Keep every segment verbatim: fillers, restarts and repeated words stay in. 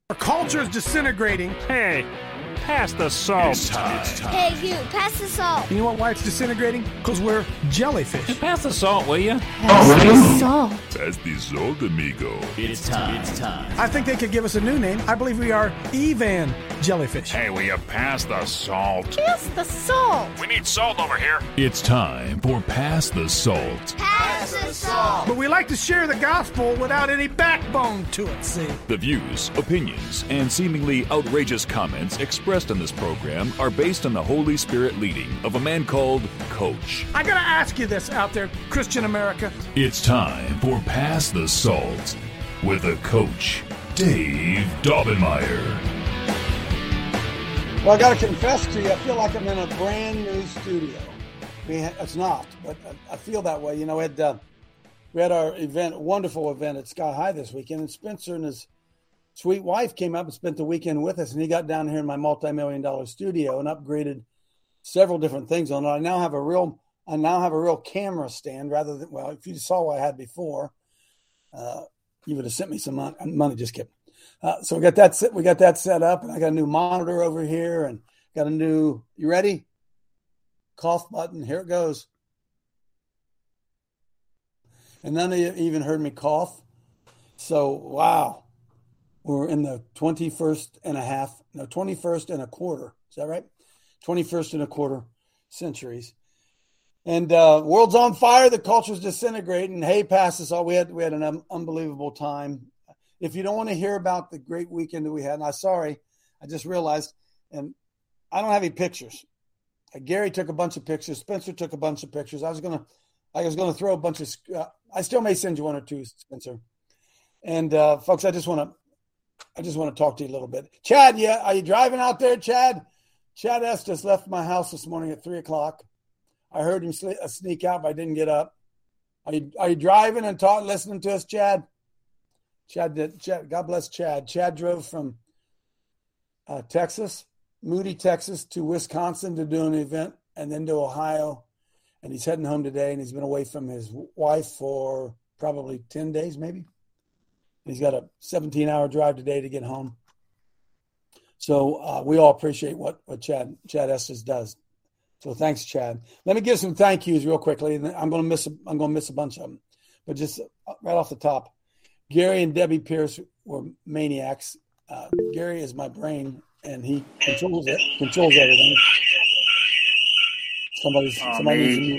Our culture is disintegrating. Hey, pass the salt. It's time. It's time. Hey, you, pass the salt. You know what, why it's disintegrating? Because we're jellyfish. Pass the salt, will you? Pass the salt. Pass the salt, amigo. It's time. It's time. I think they could give us a new name. I believe we are Evan jellyfish. Hey, will you pass the salt? Pass the salt. We need salt over here. It's time for Pass the Salt. Pass the salt. But we like to share the gospel without any backbone to it, see? The views, opinions, and seemingly outrageous comments expressed in this program are based on the Holy Spirit leading of a man called Coach. I gotta ask you this out there, Christian America. It's time for Pass the Salt with the Coach, Dave Daubenmire. Well, I got to confess to you, I feel like I'm in a brand new studio. I mean, it's not, but I feel that way. You know, we had, uh, we had our event, wonderful event at Sky High this weekend, and Spencer and his sweet wife came up and spent the weekend with us, and he got down here in my multi-million dollar studio and upgraded several different things on it. I now have a real, I now have a real camera stand rather than, well, if you saw what I had before, uh, you would have sent me some money. money just kidding. Uh, so we got that set, we got that set up, and I got a new monitor over here, and got a new. You ready? Cough button. Here it goes. And none of you even heard me cough. So wow, we're in the twenty-first and a half, no, twenty-first and a quarter. Is that right? twenty-first and a quarter centuries. And uh, world's on fire. The culture's disintegrating. Hey, pass us all. We had we had an um, unbelievable time. If you don't want to hear about the great weekend that we had, and I'm sorry, I just realized, and I don't have any pictures. Uh, Gary took a bunch of pictures. Spencer took a bunch of pictures. I was gonna, I was gonna throw a bunch of. Uh, I still may send you one or two, Spencer. And uh, folks, I just want to, I just want to talk to you a little bit. Chad, yeah, are you driving out there, Chad? Chad Estes left my house this morning at three o'clock. I heard him sneak out, but I didn't get up. Are you, are you driving and talk, listening to us, Chad? Chad did. Chad, God bless Chad. Chad drove from uh, Texas, Moody, Texas, to Wisconsin to do an event, and then to Ohio. And he's heading home today, and he's been away from his wife for probably ten days, maybe. And he's got a seventeen-hour drive today to get home. So uh, we all appreciate what, what Chad Chad Estes does. So thanks, Chad. Let me give some thank yous real quickly, and I'm going to miss a, I'm going to miss a bunch of them, but just right off the top. Gary and Debbie Pierce were maniacs. Uh, Gary is my brain, and he controls it, controls everything. Somebody's, oh, somebody needs to mute.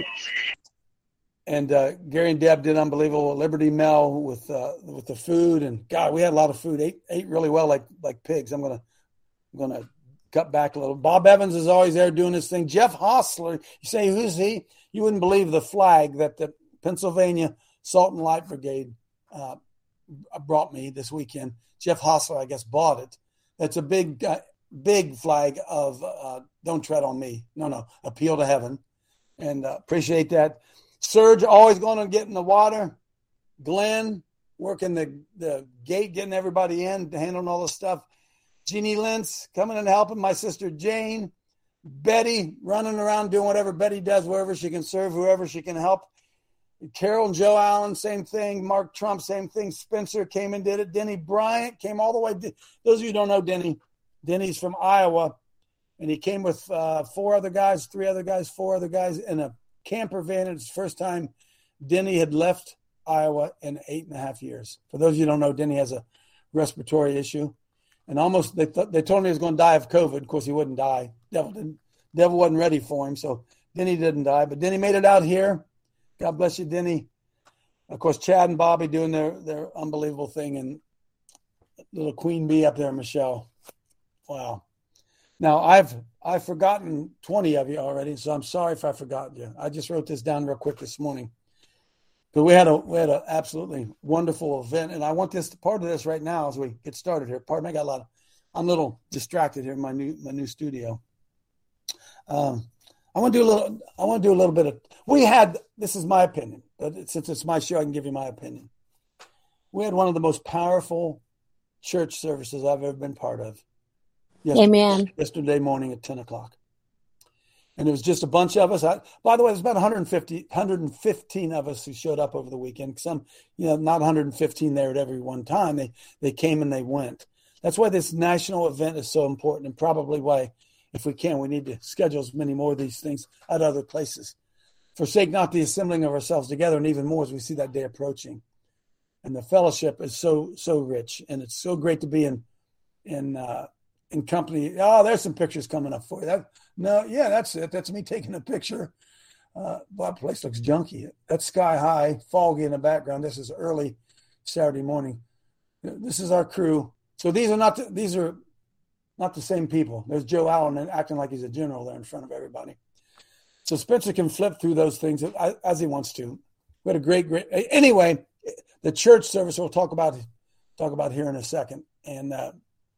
And uh, Gary and Deb did unbelievable. Liberty Mel with uh, with the food, and God, we had a lot of food. Ate ate really well, like like pigs. I'm gonna I'm gonna cut back a little. Bob Evans is always there doing his thing. Jeff Hostler, you say who's he? You wouldn't believe the flag that the Pennsylvania Salt and Light Brigade Uh, brought me this weekend. Jeff Hostler, I guess, bought it. It's a big, uh, big flag of uh, don't tread on me. No, no, appeal to heaven. And uh, appreciate that. Serge, always going to get in the water. Glenn, working the, the gate, getting everybody in, handling all the stuff. Jeannie Lentz, coming and helping. My sister Jane. Betty, running around doing whatever Betty does, wherever she can serve, whoever she can help. Carol and Joe Allen, same thing. Mark Trump, same thing. Spencer came and did it. Denny Bryant came all the way. Those of you who don't know Denny, Denny's from Iowa, and he came with uh, four other guys, three other guys, four other guys in a camper van. It's the first time Denny had left Iowa in eight and a half years. For those of you who don't know, Denny has a respiratory issue, and almost they th- they told him he was going to die of COVID. Of course, he wouldn't die. Devil didn't. Devil wasn't ready for him, so Denny didn't die. But Denny made it out here. God bless you, Denny. Of course, Chad and Bobby doing their, their unbelievable thing, and little Queen Bee up there, Michelle. Wow. Now, I've I've forgotten twenty of you already, so I'm sorry if I've forgotten you. I just wrote this down real quick this morning. But we had a we had an absolutely wonderful event, and I want this part of this right now as we get started here. Pardon me, I got a lot of I'm a little distracted here in my new my new studio. Um I want to do a little. I want to do a little bit of. We had. This is my opinion, but since it's my show, I can give you my opinion. We had one of the most powerful church services I've ever been part of. Yesterday, Amen. Yesterday morning at ten o'clock, and it was just a bunch of us. I, by the way, there's about one hundred fifty, one hundred fifteen of us who showed up over the weekend. Some, you know, not one hundred fifteen there at every one time. They they came and they went. That's why this national event is so important, and probably why, if we can, we need to schedule as many more of these things at other places. Forsake not the assembling of ourselves together, and even more as we see that day approaching. And the fellowship is so, so rich, and it's so great to be in in uh, in company. Oh, there's some pictures coming up for you. That, no, yeah, that's it. That's me taking a picture. Uh, that place looks junky. That's sky high, foggy in the background. This is early Saturday morning. This is our crew. So these are not the, these are not the same people. There's Joe Allen acting like he's a general there in front of everybody. So Spencer can flip through those things as he wants to. We had a great, great. Anyway, the church service we'll talk about talk about here in a second. And uh,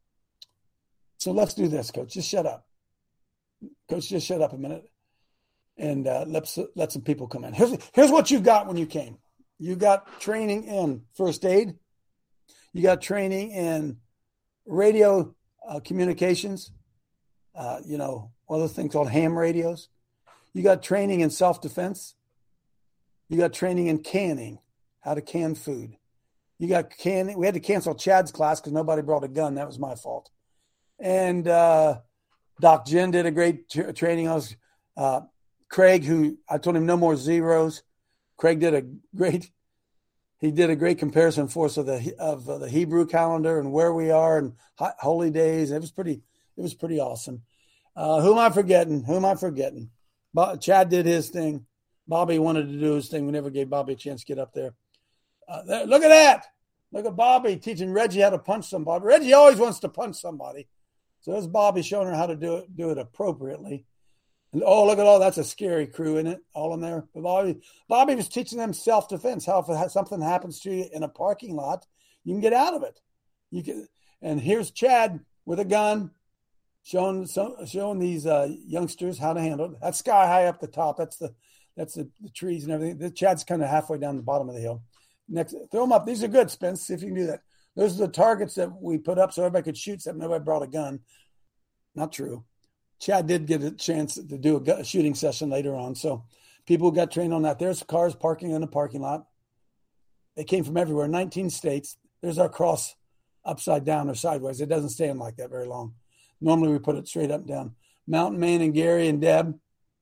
so let's do this, Coach. Just shut up, Coach. Just shut up a minute, and uh, let's let some people come in. Here's here's what you got when you came. You got training in first aid. You got training in radio uh, communications. Uh, you know, one of those things called ham radios. You got training in self-defense. You got training in canning, how to can food. You got canning. We had to cancel Chad's class because nobody brought a gun. That was my fault. And uh, Doc Jen did a great t- training. I was uh, Craig, who I told him no more zeros. Craig did a great. He did a great comparison for us of the of uh, the Hebrew calendar and where we are and ho- holy days. It was pretty. It was pretty awesome. Uh, who am I forgetting? Who am I forgetting? Bob, Chad did his thing. Bobby wanted to do his thing. We never gave Bobby a chance to get up there. Uh, there look at that. Look at Bobby teaching Reggie how to punch somebody. Reggie always wants to punch somebody. So there's Bobby showing her how to do it, do it appropriately. And oh, look at all that's a scary crew in it, all in there. But Bobby, Bobby was teaching them self-defense. How if something happens to you in a parking lot, you can get out of it. You can. And here's Chad with a gun, showing showing these uh, youngsters how to handle it. That's sky high up the top. That's the that's the, the trees and everything. The Chad's kind of halfway down the bottom of the hill. Next, throw them up. These are good, Spence. See if you can do that. Those are the targets that we put up so everybody could shoot something. Nobody brought a gun. Not true. Chad did get a chance to do a, a shooting session later on. So people got trained on that. There's cars parking in the parking lot. They came from everywhere, nineteen states. There's our cross upside down or sideways. It doesn't stand like that very long. Normally we put it straight up and down. Mountain Man and Gary and Deb.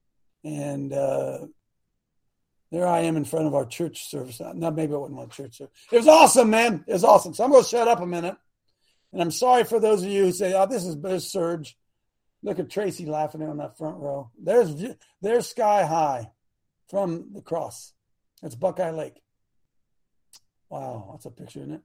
And uh, there I am in front of our church service. Not maybe I wouldn't want church service. It was awesome, man. It was awesome. So I'm going to shut up a minute. And I'm sorry for those of you who say, oh, this is there's Serge. Look at Tracy laughing there on that front row. There's there's Sky High from the cross. That's Buckeye Lake. Wow, that's a picture, isn't it?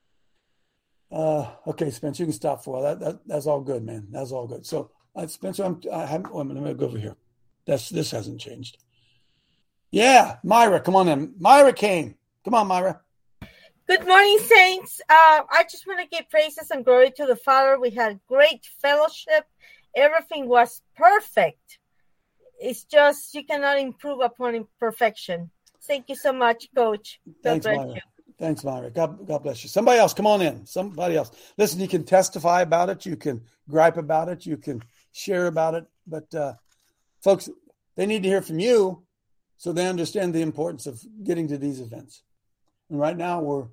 Uh, okay, Spencer, you can stop for a while. That, that that's all good, man. That's all good. So, uh, Spencer, I'm, I haven't. Wait a minute, let me go over here. That's this hasn't changed. Yeah, Myra, come on in. Myra came. Come on, Myra. Good morning, saints. Uh, I just want to give praises and glory to the Father. We had great fellowship. Everything was perfect. It's just you cannot improve upon perfection. Thank you so much, Coach. God Thanks, bless Myra. you. Thanks, Myra. God, God bless you. Somebody else, come on in. Somebody else. Listen, you can testify about it. You can gripe about it. You can share about it. But, uh, folks, they need to hear from you so they understand the importance of getting to these events. And right now we're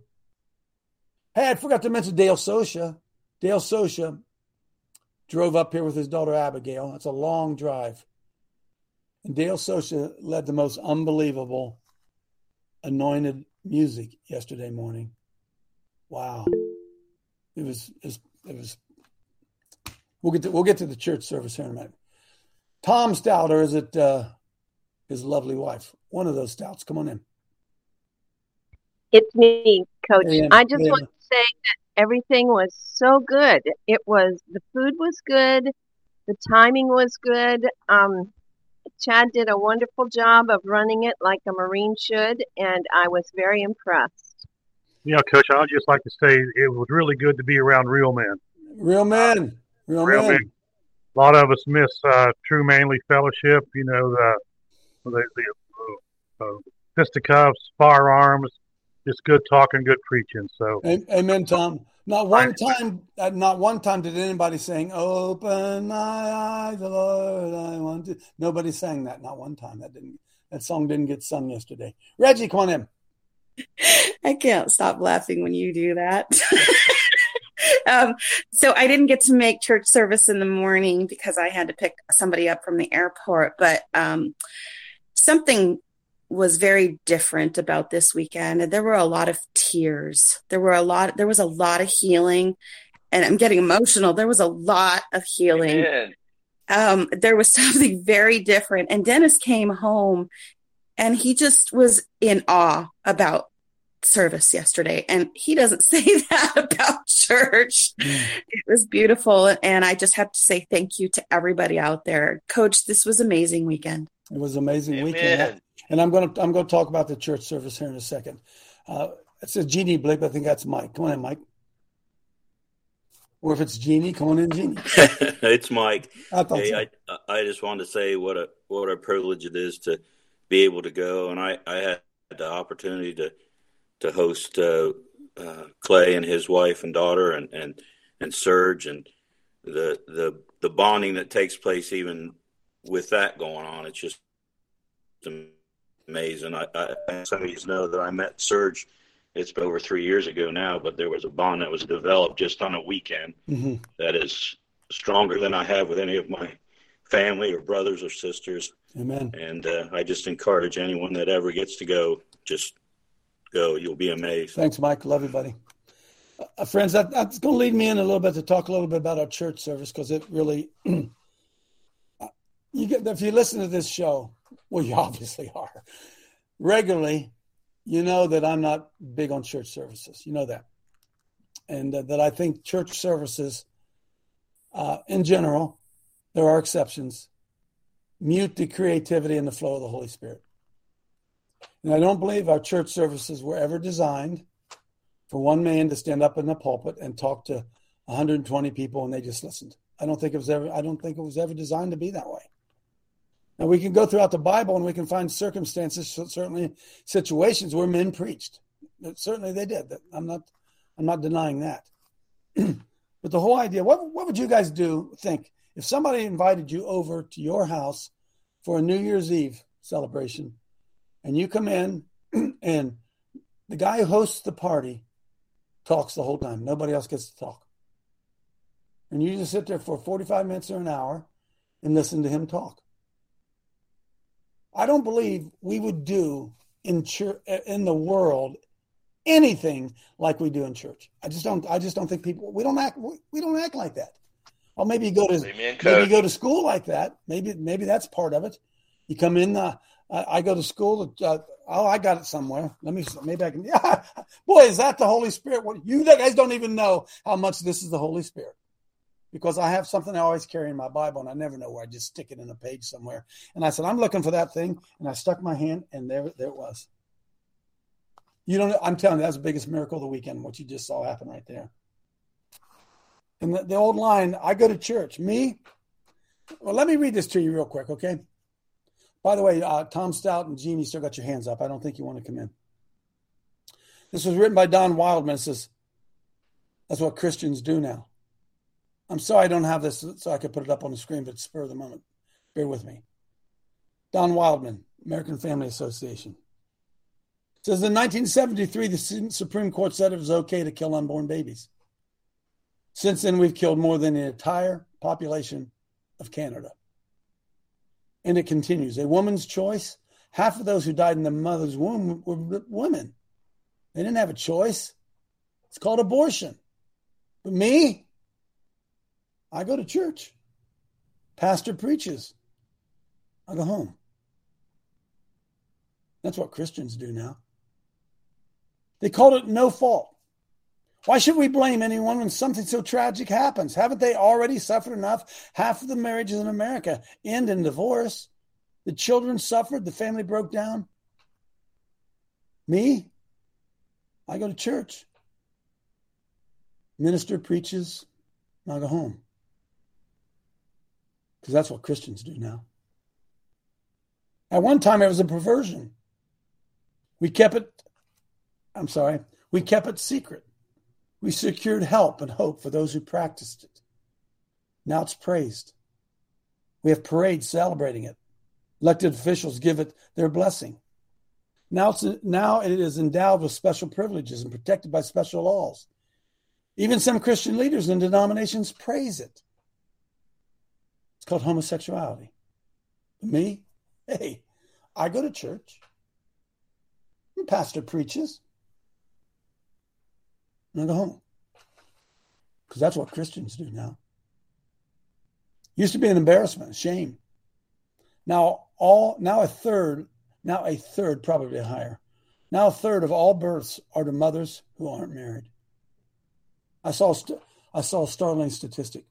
– hey, I forgot to mention Dale Sosha. Dale Sosha drove up here with his daughter Abigail. It's a long drive. And Dale Sosha led the most unbelievable anointed music yesterday morning. Wow. It was, it was, it was we'll get to, we'll get to the church service here in a minute. Tom Stout, or is it uh, his lovely wife? One of those Stouts. Come on in. It's me, Coach. Hey, I just hey, want to say that everything was so good. It was, the food was good. The timing was good. Um, Chad did a wonderful job of running it like a Marine should, and I was very impressed. Yeah, Coach, I'd just like to say it was really good to be around real men. Real men. Real, real men. men. A lot of us miss uh, true manly fellowship, you know, the the, the uh, fisticuffs, firearms, just good talking, good preaching. So, amen, Tom. Not one time, not one time did anybody sing, "Open my eyes, Lord, I want to." Nobody sang that. Not one time. That didn't. That song didn't get sung yesterday. Reggie, come on in. I can't stop laughing when you do that. um, so I didn't get to make church service in the morning because I had to pick somebody up from the airport. But um, something was very different about this weekend. And there were a lot of tears. There were a lot. There was a lot of healing. And I'm getting emotional. There was a lot of healing. Um, there was something very different. And Dennis came home and he just was in awe about service yesterday. And he doesn't say that about church. Mm. It was beautiful. And I just have to say thank you to everybody out there. Coach, this was an amazing weekend. It was an amazing Amen. weekend. And I'm going to I'm going to talk about the church service here in a second. Uh, it says Jeannie Blake. I think that's Mike. Come on in, Mike. Or if it's Jeannie, come on in, Jeannie. It's Mike. I thought hey, so. I, I just wanted to say what a what a privilege it is to be able to go. And I, I had the opportunity to to host uh, uh, Clay and his wife and daughter and, and, and Serge, and the the the bonding that takes place even with that going on. It's just amazing. I, I some of you know that I met Serge. It's been over three years ago now, but there was a bond that was developed just on a weekend mm-hmm. that is stronger than I have with any of my family or brothers or sisters. Amen. And uh, I just encourage anyone that ever gets to go, just go. You'll be amazed. Thanks, Mike. Love you, buddy. Uh, friends, that, that's going to lead me in a little bit to talk a little bit about our church service, because it really, you get, if you listen to this show, well, you obviously are, regularly, you know that I'm not big on church services. You know that. And uh, that I think church services, uh, in general, there are exceptions, mute the creativity and the flow of the Holy Spirit. And I don't believe our church services were ever designed for one man to stand up in the pulpit and talk to one hundred twenty people and they just listened. I don't think it was ever, I don't think it was ever designed to be that way. Now, we can go throughout the Bible and we can find circumstances, certainly situations where men preached. Certainly they did. I'm not I'm not denying that. But the whole idea, what, what would you guys do, think, if somebody invited you over to your house for a New Year's Eve celebration, and you come in and the guy who hosts the party talks the whole time. Nobody else gets to talk. And you just sit there for forty-five minutes or an hour and listen to him talk. I don't believe we would do in church, in the world, anything like we do in church. I just don't. I just don't think people. We don't act. We don't act like that. Well, maybe you go to Amen, maybe you go to school like that. Maybe maybe that's part of it. You come in. Uh, I, I go to school. Uh, oh, I got it somewhere. Let me. Maybe I can. Yeah, boy, is that the Holy Spirit? What, you guys don't even know how much this is the Holy Spirit. Because I have something I always carry in my Bible, and I never know where. I just stick it in a page somewhere. And I said, I'm looking for that thing. And I stuck my hand, and there, there it was. You don't. I'm telling you, that's the biggest miracle of the weekend, what you just saw happen right there. And the, the old line, I go to church. Me? Well, let me read this to you real quick, okay? By the way, uh, Tom Stout and Jeannie still got your hands up. I don't think you want to come in. This was written by Don Wildman. It says, that's what Christians do now. I'm sorry I don't have this so I could put it up on the screen, but spur of the moment. Bear with me. Don Wildman, American Family Association. Says in nineteen seventy-three, the Supreme Court said it was okay to kill unborn babies. Since then, we've killed more than the entire population of Canada. And it continues. A woman's choice. Half of those who died in the mother's womb were women. They didn't have a choice. It's called abortion. But me? I go to church. Pastor preaches. I go home. That's what Christians do now. They called it no fault. Why should we blame anyone when something so tragic happens? Haven't they already suffered enough? Half of the marriages in America end in divorce. The children suffered. The family broke down. Me? I go to church. Minister preaches. I go home. Because that's what Christians do now. At one time, it was a perversion. We kept it, I'm sorry, we kept it secret. We secured help and hope for those who practiced it. Now it's praised. We have parades celebrating it. Elected officials give it their blessing. Now, it's, now it is endowed with special privileges and protected by special laws. Even some Christian leaders and denominations praise it. It's called homosexuality. Me? Hey, I go to church. The pastor preaches. And I go home. Because that's what Christians do now. Used to be an embarrassment, a shame. Now all now a third, now a third, probably higher. Now a third of all births are to mothers who aren't married. I saw I saw a startling statistic.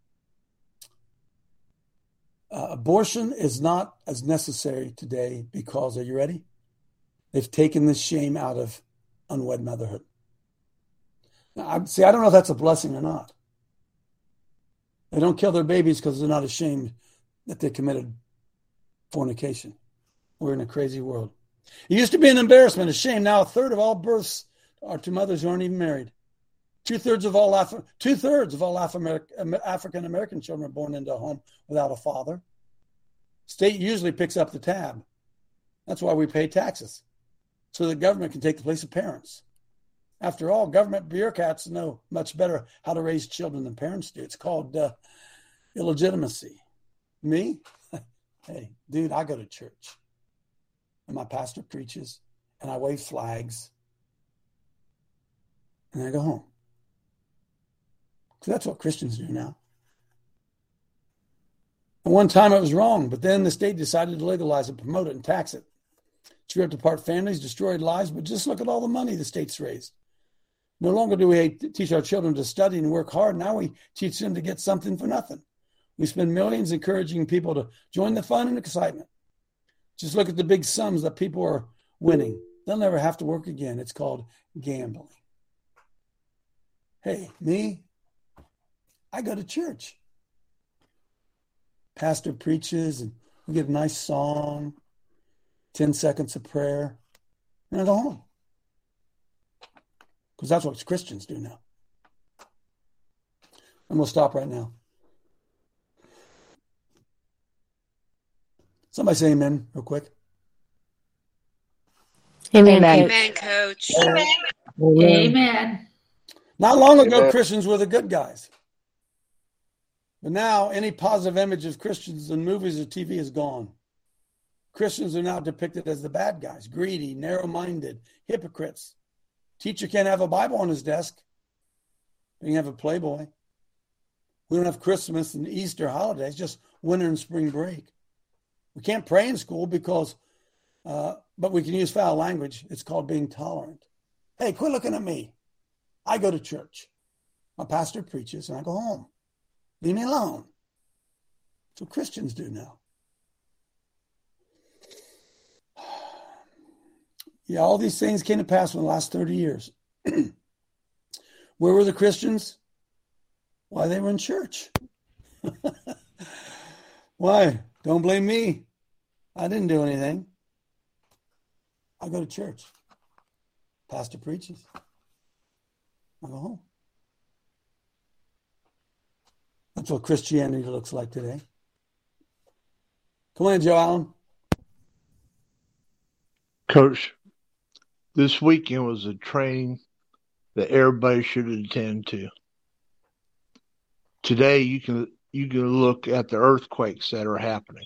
Uh, abortion is not as necessary today because, are you ready? They've taken the shame out of unwed motherhood. Now, I, see, I don't know if that's a blessing or not. They don't kill their babies because they're not ashamed that they committed fornication. We're in a crazy world. It used to be an embarrassment, a shame. Now a third of all births are to mothers who aren't even married. Two thirds of all Af- two thirds of all Af- African American children are born into a home without a father. State usually picks up the tab. That's why we pay taxes, so the government can take the place of parents. After all, government bureaucrats know much better how to raise children than parents do. It's called uh, illegitimacy. Me? Hey, dude, I go to church. And my pastor preaches. And I wave flags. And I go home. So that's what Christians do now. At one time it was wrong, but then the state decided to legalize it, promote it, and tax it. It's ripped apart families, destroyed lives, but just look at all the money the state's raised. No longer do we teach our children to study and work hard. Now we teach them to get something for nothing. We spend millions encouraging people to join the fun and excitement. Just look at the big sums that people are winning. They'll never have to work again. It's called gambling. Hey, me, I go to church. Pastor preaches and we get a nice song, ten seconds of prayer, and I go home. Because that's what Christians do now. And we'll stop right now. Somebody say amen real quick. Amen. Amen, Coach. Amen. Amen. Not long ago, Amen. Christians were the good guys. But now, any positive image of Christians in movies or T V is gone. Christians are now depicted as the bad guys, greedy, narrow-minded, hypocrites. Teacher can't have a Bible on his desk. He can have a Playboy. We don't have Christmas and Easter holidays, just winter and spring break. We can't pray in school because, uh, but we can use foul language. It's called being tolerant. Hey, quit looking at me. I go to church. My pastor preaches and I go home. Leave me alone. That's what Christians do now. Yeah, all these things came to pass in the last thirty years. Where were the Christians? Why, they were in church. Why? Don't blame me. I didn't do anything. I go to church. Pastor preaches. I go home. That's what Christianity looks like today. Come on, Joe Allen. Coach, this weekend was a training that everybody should attend to. Today, you can you can look at the earthquakes that are happening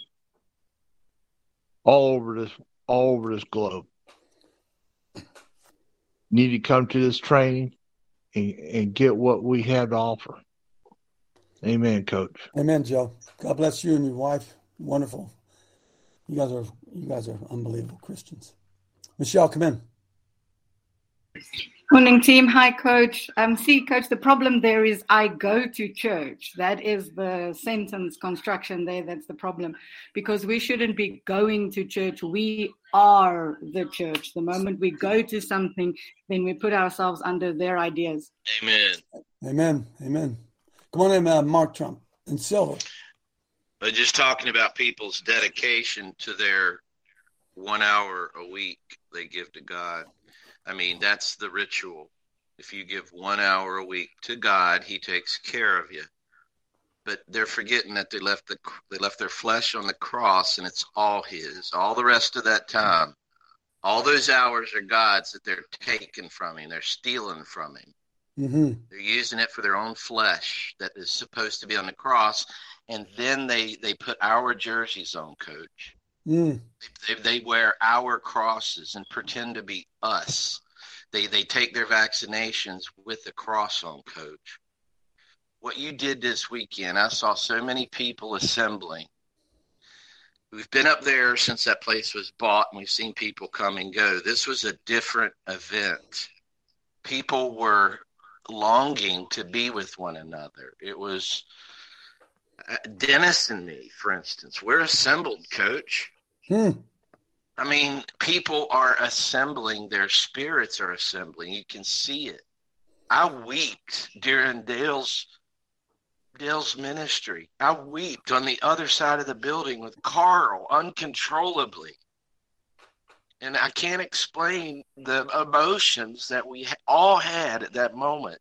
all over this all over this globe. You need to come to this training and, and get what we have to offer. Amen, Coach. Amen, Joe. God bless you and your wife. Wonderful. You guys are you guys are unbelievable Christians. Michelle, come in. Morning, team. Hi, Coach. Um, see, Coach, the problem there is I go to church. That is the sentence construction there. That's the problem. Because we shouldn't be going to church. We are the church. The moment we go to something, then we put ourselves under their ideas. Amen. Amen. Amen. Come on in, uh, Mark Trump and Silver. But just talking about people's dedication to their one hour a week they give to God. I mean, that's the ritual. If you give one hour a week to God, he takes care of you. But they're forgetting that they left the they left their flesh on the cross, and it's all his. All the rest of that time, all those hours are God's that they're taking from him. They're stealing from him. Mm-hmm. They're using it for their own flesh that is supposed to be on the cross. And then they, they put our jerseys on, Coach. Mm. They, they wear our crosses and pretend to be us. They they take their vaccinations with the cross on, Coach. What you did this weekend, I saw so many people assembling. We've been up there since that place was bought, and we've seen people come and go. This was a different event. People were longing to be with one another. It was uh, Dennis and me, for instance. We're assembled, Coach. Hmm. I mean, people are assembling. Their spirits are assembling. You can see it. I wept during Dale's Dale's ministry. I wept on the other side of the building with Carl uncontrollably. And I can't explain the emotions that we all had at that moment.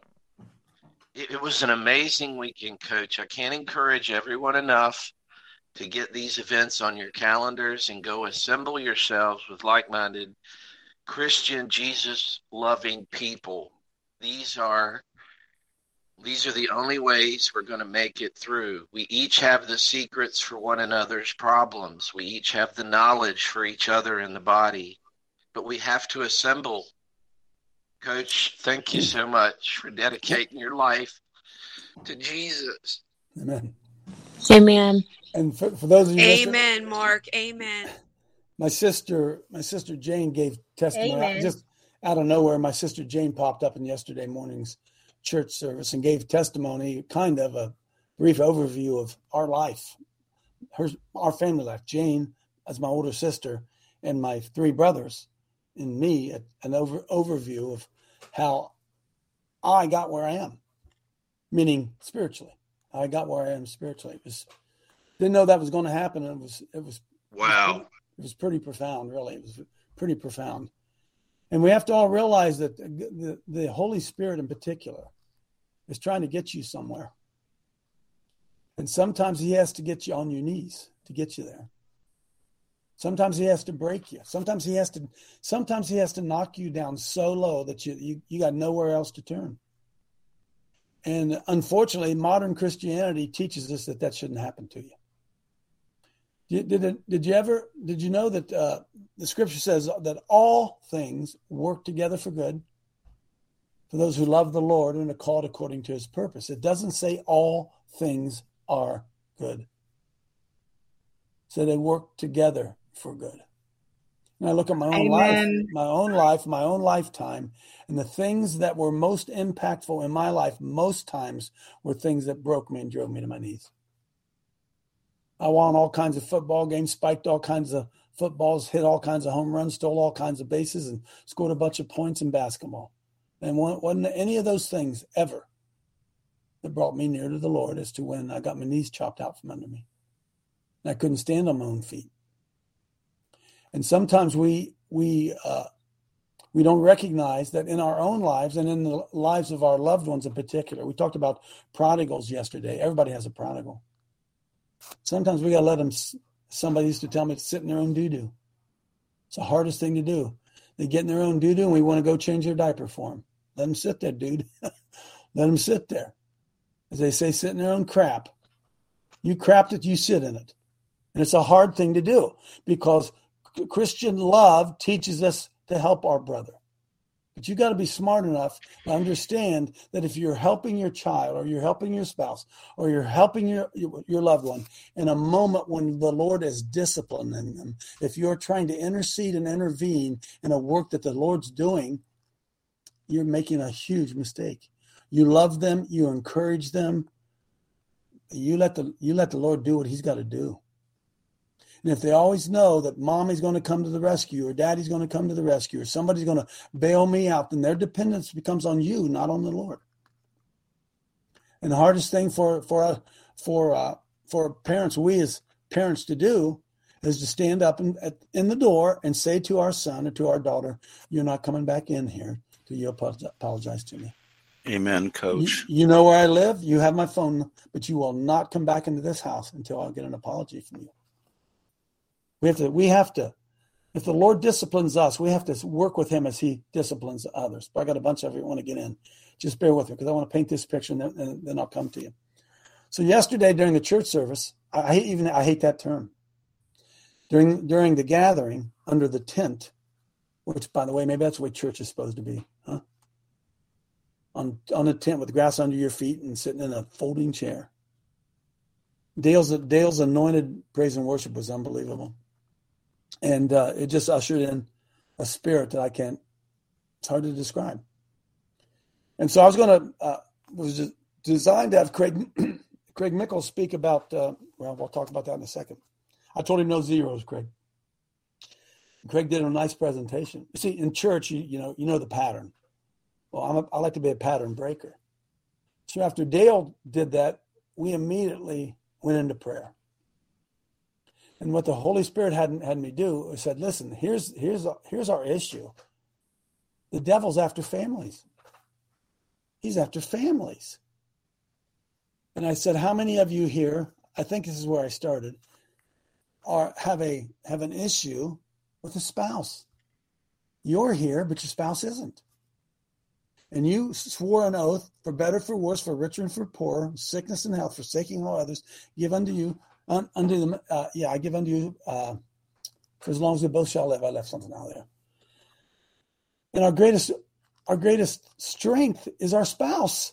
It, it was an amazing weekend, Coach. I can't encourage everyone enough to get these events on your calendars and go assemble yourselves with like-minded Christian, Jesus-loving people. These are These are the only ways we're going to make it through. We each have the secrets for one another's problems. We each have the knowledge for each other in the body. But we have to assemble. Coach, thank you so much for dedicating your life to Jesus. Amen. Amen. And for, for those of you Amen, listening, Mark. Amen. My sister, my sister Jane gave testimony. Amen. Just out of nowhere, my sister Jane popped up in yesterday morning's church service and gave testimony, kind of a brief overview of our life, her, our family life. Jane, as my older sister, and my three brothers, and me, an over, overview of how I got where I am, meaning spiritually. I got where I am spiritually. It was, didn't know that was going to happen. And it was, it was, wow. It was, it was pretty profound, really. It was pretty profound. And we have to all realize that the, the, the Holy Spirit in particular is trying to get you somewhere. And sometimes he has to get you on your knees to get you there. Sometimes he has to break you. Sometimes he has to, sometimes he has to knock you down so low that you, you, you got nowhere else to turn. And unfortunately, modern Christianity teaches us that that shouldn't happen to you. Did, did, it, did you ever, did you know that uh, the scripture says that all things work together for good for those who love the Lord and are called according to his purpose? It doesn't say all things are good. So they work together for good. And I look at my own Amen. life, my own life, my own lifetime, and the things that were most impactful in my life most times were things that broke me and drove me to my knees. I won all kinds of football games, spiked all kinds of footballs, hit all kinds of home runs, stole all kinds of bases, and scored a bunch of points in basketball. And wasn't any of those things ever that brought me near to the Lord as to when I got my knees chopped out from under me. And I couldn't stand on my own feet. And sometimes we we uh, we don't recognize that in our own lives and in the lives of our loved ones in particular. We talked about prodigals yesterday. Everybody has a prodigal. Sometimes we got to let them, somebody used to tell me to sit in their own doo-doo. It's the hardest thing to do. They get in their own doo-doo and we want to go change their diaper for them. Let them sit there, dude. Let them sit there. As they say, sit in their own crap. You crapped it, you sit in it. And it's a hard thing to do because Christian love teaches us to help our brother. But you got to be smart enough to understand that if you're helping your child or you're helping your spouse or you're helping your, your loved one in a moment when the Lord is disciplining them, if you're trying to intercede and intervene in a work that the Lord's doing, you're making a huge mistake. You love them, you encourage them, you let the you let the Lord do what he's got to do. And if they always know that mommy's going to come to the rescue or daddy's going to come to the rescue or somebody's going to bail me out, then their dependence becomes on you, not on the Lord. And the hardest thing for for uh, for uh, for parents, we as parents to do, is to stand up in, at, in the door and say to our son or to our daughter, "You're not coming back in here till you apologize to me." Amen, Coach. You, you know where I live. You have my phone, but you will not come back into this house until I get an apology from you. We have to, we have to, if the Lord disciplines us, we have to work with him as he disciplines others. But I got a bunch of you want to get in. Just bear with me because I want to paint this picture and then, and then I'll come to you. So yesterday during the church service, I, I hate even I hate that term. During during the gathering under the tent, which by the way, maybe that's the way church is supposed to be, huh? On on a tent with grass under your feet and sitting in a folding chair. Dale's Dale's anointed praise and worship was unbelievable, and uh, it just ushered in a spirit that I can't. It's hard to describe. And so I was going to uh, was just designed to have Craig Craig Mickle speak about. Uh, well, we'll talk about that in a second. I told him no zeros, Craig. Craig did a nice presentation. You see, in church, you you know you know the pattern. Well, I'm a, I like to be a pattern breaker. So after Dale did that, we immediately went into prayer. And what the Holy Spirit had had me do was said, "Listen, here's here's here's our issue. The devil's after families. He's after families." And I said, "How many of you here? I think this is where I started. Are have a have an issue with a spouse? You're here, but your spouse isn't. And you swore an oath, for better, for worse, for richer and for poorer, sickness and health, forsaking all others, give unto you, un, unto them, uh, yeah, I give unto you, uh, for as long as we both shall live." I left something out there. And our greatest, our greatest strength is our spouse.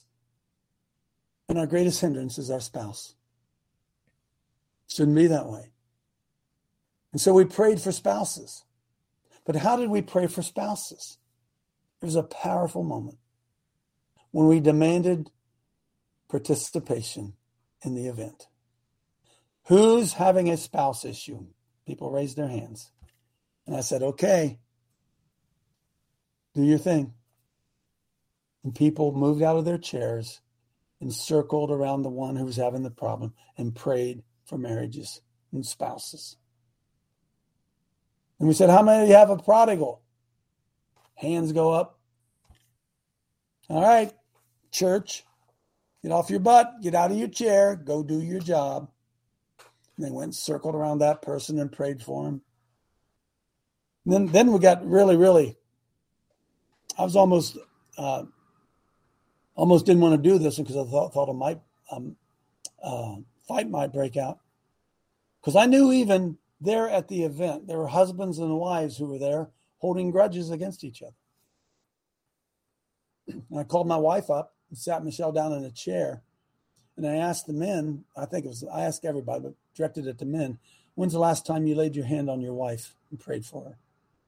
And our greatest hindrance is our spouse. Shouldn't be that way. And so we prayed for spouses. But how did we pray for spouses? It was a powerful moment when we demanded participation in the event. Who's having a spouse issue? People raised their hands. And I said, okay, do your thing. And people moved out of their chairs and circled around the one who was having the problem and prayed for marriages and spouses. And we said, how many of you have a prodigal? Hands go up. All right, church, get off your butt, get out of your chair, go do your job. And they went and circled around that person and prayed for him. And then, then we got really, really, I was almost, uh, almost didn't want to do this because I thought, thought a might, um, uh, fight might break out. Because I knew even there at the event, there were husbands and wives who were there holding grudges against each other. And I called my wife up and sat Michelle down in a chair. And I asked the men, I think it was, I asked everybody, but directed it to men, when's the last time you laid your hand on your wife and prayed for her?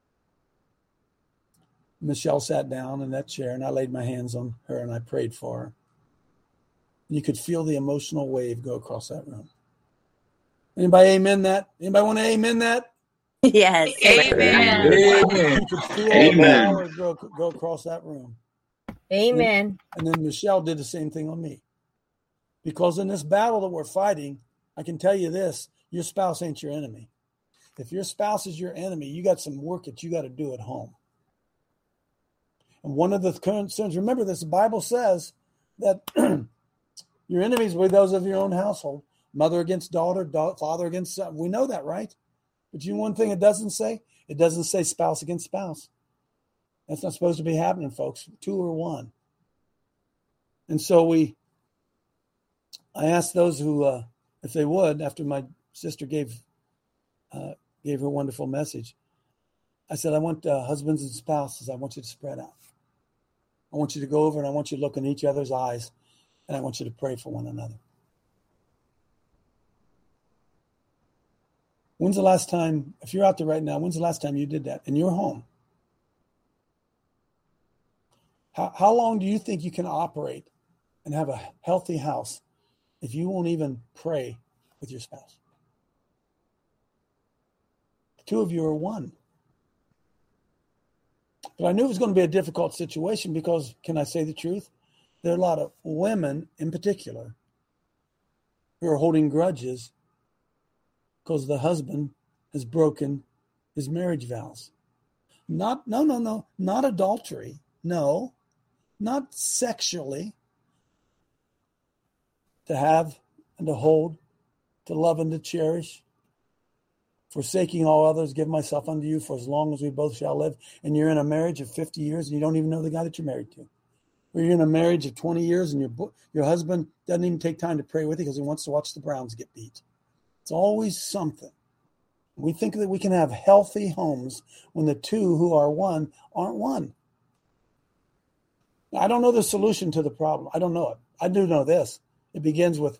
Michelle sat down in that chair and I laid my hands on her and I prayed for her. And you could feel the emotional wave go across that room. Anybody amen that? Anybody want to amen that? Yes. Amen. Amen. You could feel the power go, go across that room. Amen. And, and then Michelle did the same thing on me. Because in this battle that we're fighting, I can tell you this, your spouse ain't your enemy. If your spouse is your enemy, you got some work that you got to do at home. And one of the concerns, remember this, the Bible says that your enemies were those of your own household. Mother against daughter, daughter, father against son. We know that, right? But you know one thing it doesn't say? It doesn't say spouse against spouse. That's not supposed to be happening, folks. Two or one. And so we, I asked those who, uh, if they would, after my sister gave uh, gave her wonderful message, I said, I want uh, husbands and spouses, I want you to spread out. I want you to go over and I want you to look in each other's eyes and I want you to pray for one another. When's the last time, if you're out there right now, when's the last time you did that in your home? How, how long do you think you can operate and have a healthy house if you won't even pray with your spouse? The two of you are one. But I knew it was going to be a difficult situation because, can I say the truth? There are a lot of women in particular who are holding grudges because the husband has broken his marriage vows. Not, no, no, no, not adultery. No, not sexually. To have and to hold, to love and to cherish. Forsaking all others, give myself unto you for as long as we both shall live. And you're in a marriage of fifty years and you don't even know the guy that you're married to. Or you're in a marriage of twenty years and your your husband doesn't even take time to pray with you because he wants to watch the Browns get beat. It's always something. We think that we can have healthy homes when the two who are one aren't one. I don't know the solution to the problem. I don't know it. I do know this. It begins with,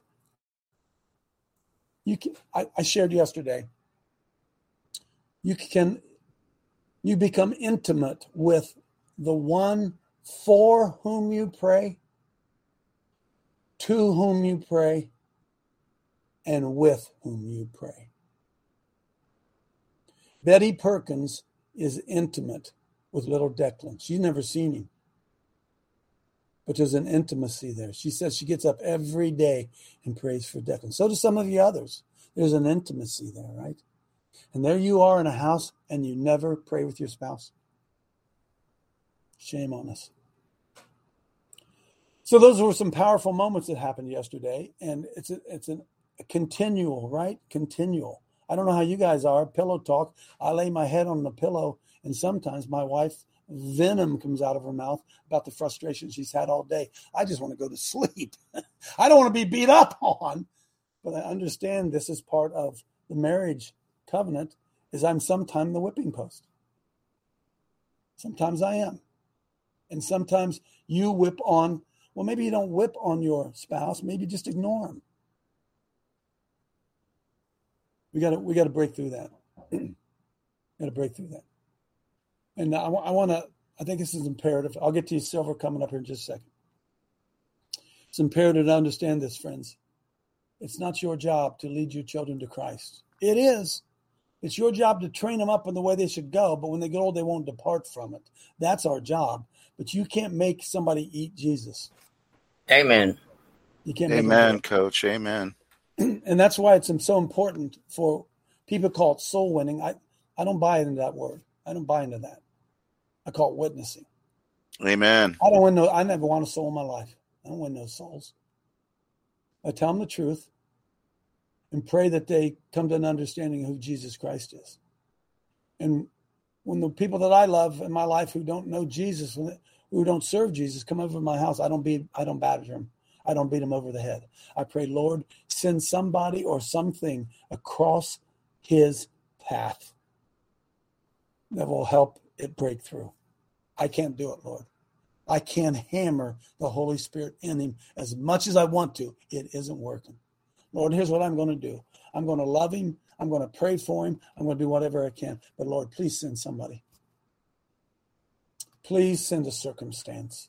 you can, I, I shared yesterday, you can, you become intimate with the one for whom you pray, to whom you pray, and with whom you pray. Betty Perkins is intimate with little Declan. She's never seen him, but there's an intimacy there. She says she gets up every day and prays for Declan. So do some of you others. There's an intimacy there, right? And there you are in a house and you never pray with your spouse. Shame on us. So those were some powerful moments that happened yesterday. And it's a, it's an, a continual, right? Continual. I don't know how you guys are. Pillow talk. I lay my head on the pillow, and sometimes my wife, venom comes out of her mouth about the frustration she's had all day. I just want to go to sleep. I don't want to be beat up on. But I understand this is part of the marriage covenant, is I'm sometimes the whipping post. Sometimes I am. And sometimes you whip on, well, maybe you don't whip on your spouse. Maybe just ignore them. We got to we got to break through that. got to break through that. And I, I want to, I think this is imperative. I'll get to you, Silver, coming up here in just a second. It's imperative to understand this, friends. It's not your job to lead your children to Christ. It is. It's your job to train them up in the way they should go, but when they get old, they won't depart from it. That's our job. But you can't make somebody eat Jesus. Amen. You can't. Amen, Coach. Amen. And that's why it's so important for people call it soul winning. I, I don't buy into that word. I don't buy into that. I call it witnessing. Amen. I don't win no. I never want a soul in my life. I don't win no souls. I tell them the truth and pray that they come to an understanding of who Jesus Christ is. And when the people that I love in my life who don't know Jesus, who don't serve Jesus, come over to my house, I don't beat. I don't badger them. I don't beat them over the head. I pray, Lord, send somebody or something across his path that will help it break through. I can't do it, Lord. I can't hammer the Holy Spirit in him as much as I want to. It isn't working. Lord, here's what I'm going to do. I'm going to love him. I'm going to pray for him. I'm going to do whatever I can. But Lord, please send somebody. Please send a circumstance.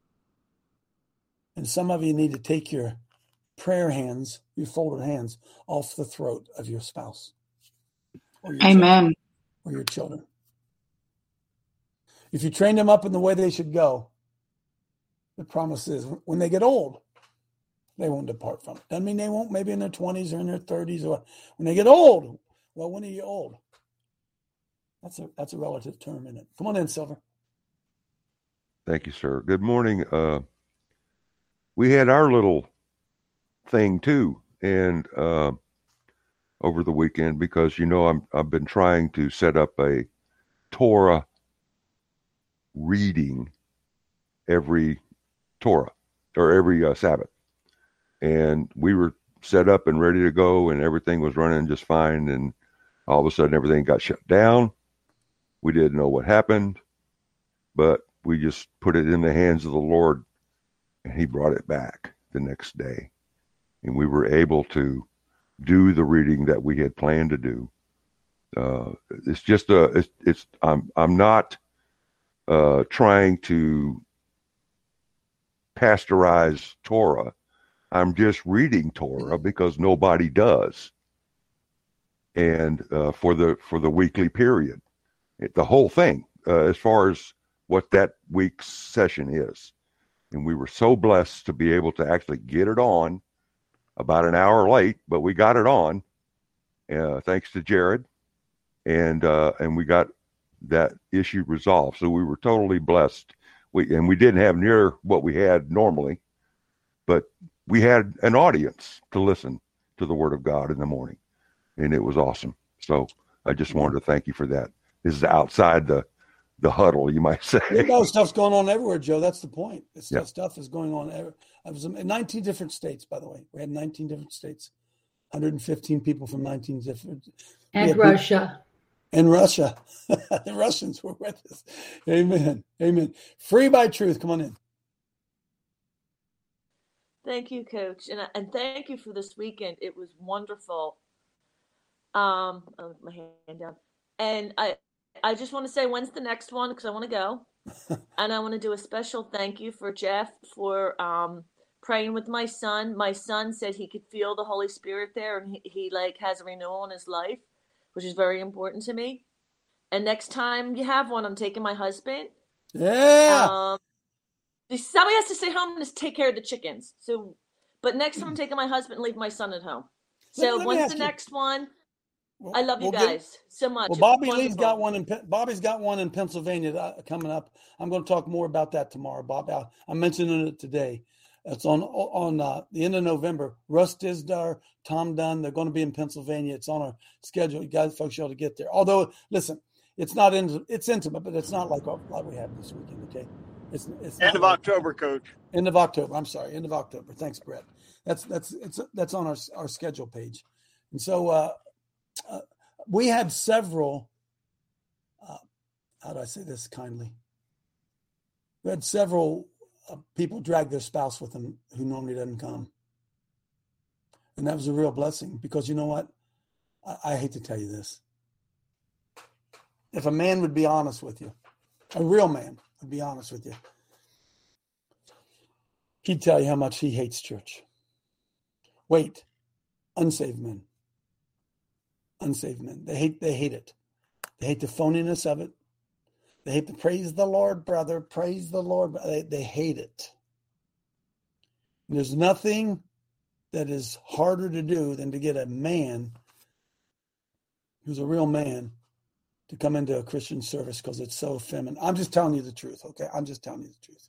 And some of you need to take your prayer hands, your folded hands, off the throat of your spouse. Or your Amen. Children, or your children. If you train them up in the way they should go, the promise is when they get old, they won't depart from it. Doesn't mean they won't, maybe in their twenties or in their thirties, or when they get old. Well, when are you old? That's a that's a relative term, isn't it? Come on in, Silver. Thank you, sir. Good morning. Uh, we had our little thing too, and uh, over the weekend, because you know I'm I've been trying to set up a Torah reading every Torah or every uh, Sabbath, and we were set up and ready to go, and everything was running just fine, and all of a sudden everything got shut down. We didn't know what happened, but we just put it in the hands of the Lord, and he brought it back the next day, and we were able to do the reading that we had planned to do. Uh, it's just a, it's, it's I'm, I'm not uh, trying to pasteurize Torah. I'm just reading Torah because nobody does. And uh, for the for the weekly period, it, the whole thing, uh, as far as what that week's session is. And we were so blessed to be able to actually get it on about an hour late, but we got it on, uh, thanks to Jared. And uh, and we got that issue resolved. So we were totally blessed. We and we didn't have near what we had normally, but we had an audience to listen to the Word of God in the morning, and it was awesome. So I just wanted to thank you for that. This is outside the the huddle, you might say. You know, stuff's going on everywhere, Joe. That's the point. This Yeah. stuff is going on. Every, I was in nineteen different states, by the way. We had nineteen different states, one hundred fifteen people from nineteen different. we And had people- Russia. And Russia. The Russians were with us. Amen. Amen. Free by truth. Come on in. Thank you, Coach, and and thank you for this weekend. It was wonderful. Um, oh, my hand down, and I I just want to say when's the next one because I want to go, and I want to do a special thank you for Jeff for um praying with my son. My son said he could feel the Holy Spirit there, and he, he like has a renewal in his life, which is very important to me. And next time you have one, I'm taking my husband. Yeah. Um, somebody has to stay home and just take care of the chickens. So, but next time I'm taking my husband and leave my son at home. So Let- let me when's ask the you- next one? I love you we'll get- guys so much. Well, It's Bobby Lee's wonderful. got one in Pe- Bobby's got one in Pennsylvania uh, coming up. I'm going to talk more about that tomorrow, Bob. I- I'm mentioning it today. It's on on uh, the end of November. Russ Disdar, Tom Dunn, they're going to be in Pennsylvania. It's on our schedule. You guys, folks, you ought to get there. Although, listen, it's not in, it's intimate, but it's not like like we have this weekend. Okay, it's it's End not of like- October, Coach. End of October. I'm sorry, end of October. Thanks, Brett. That's that's it's that's on our our schedule page, and so uh, uh, we had several. Uh, how do I say this kindly? We had several uh, people drag their spouse with them who normally doesn't come, and that was a real blessing because you know what? I, I hate to tell you this. If a man would be honest with you, a real man would be honest with you, he'd tell you how much he hates church. Wait, unsaved men. Unsaved men. They hate they hate it. They hate the phoniness of it. They hate the praise the Lord, brother. Praise the Lord. They, they hate it. And there's nothing that is harder to do than to get a man who's a real man to come into a Christian service because it's so feminine. I'm just telling you the truth, okay? I'm just telling you the truth.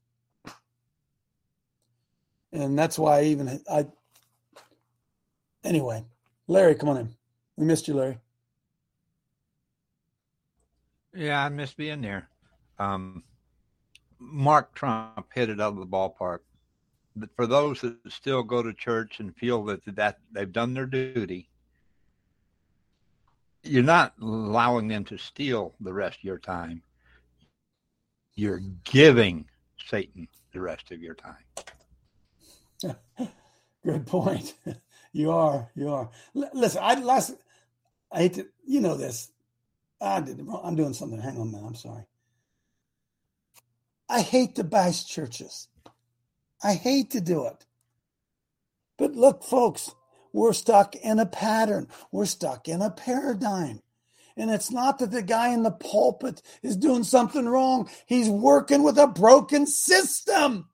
And that's why I even I anyway, Larry, come on in. We missed you, Larry. Yeah, I miss being there. Um, Mark Trump hit it out of the ballpark. But for those that still go to church and feel that that they've done their duty, you're not allowing them to steal the rest of your time. You're giving Satan the rest of your time. Good point. You are. You are. L- listen, I last. I hate to. You know this. I did it wrong. I'm doing something. Hang on, man. I'm sorry. I hate to bash churches. I hate to do it. But look, folks, we're stuck in a pattern. We're stuck in a paradigm. And it's not that the guy in the pulpit is doing something wrong. He's working with a broken system.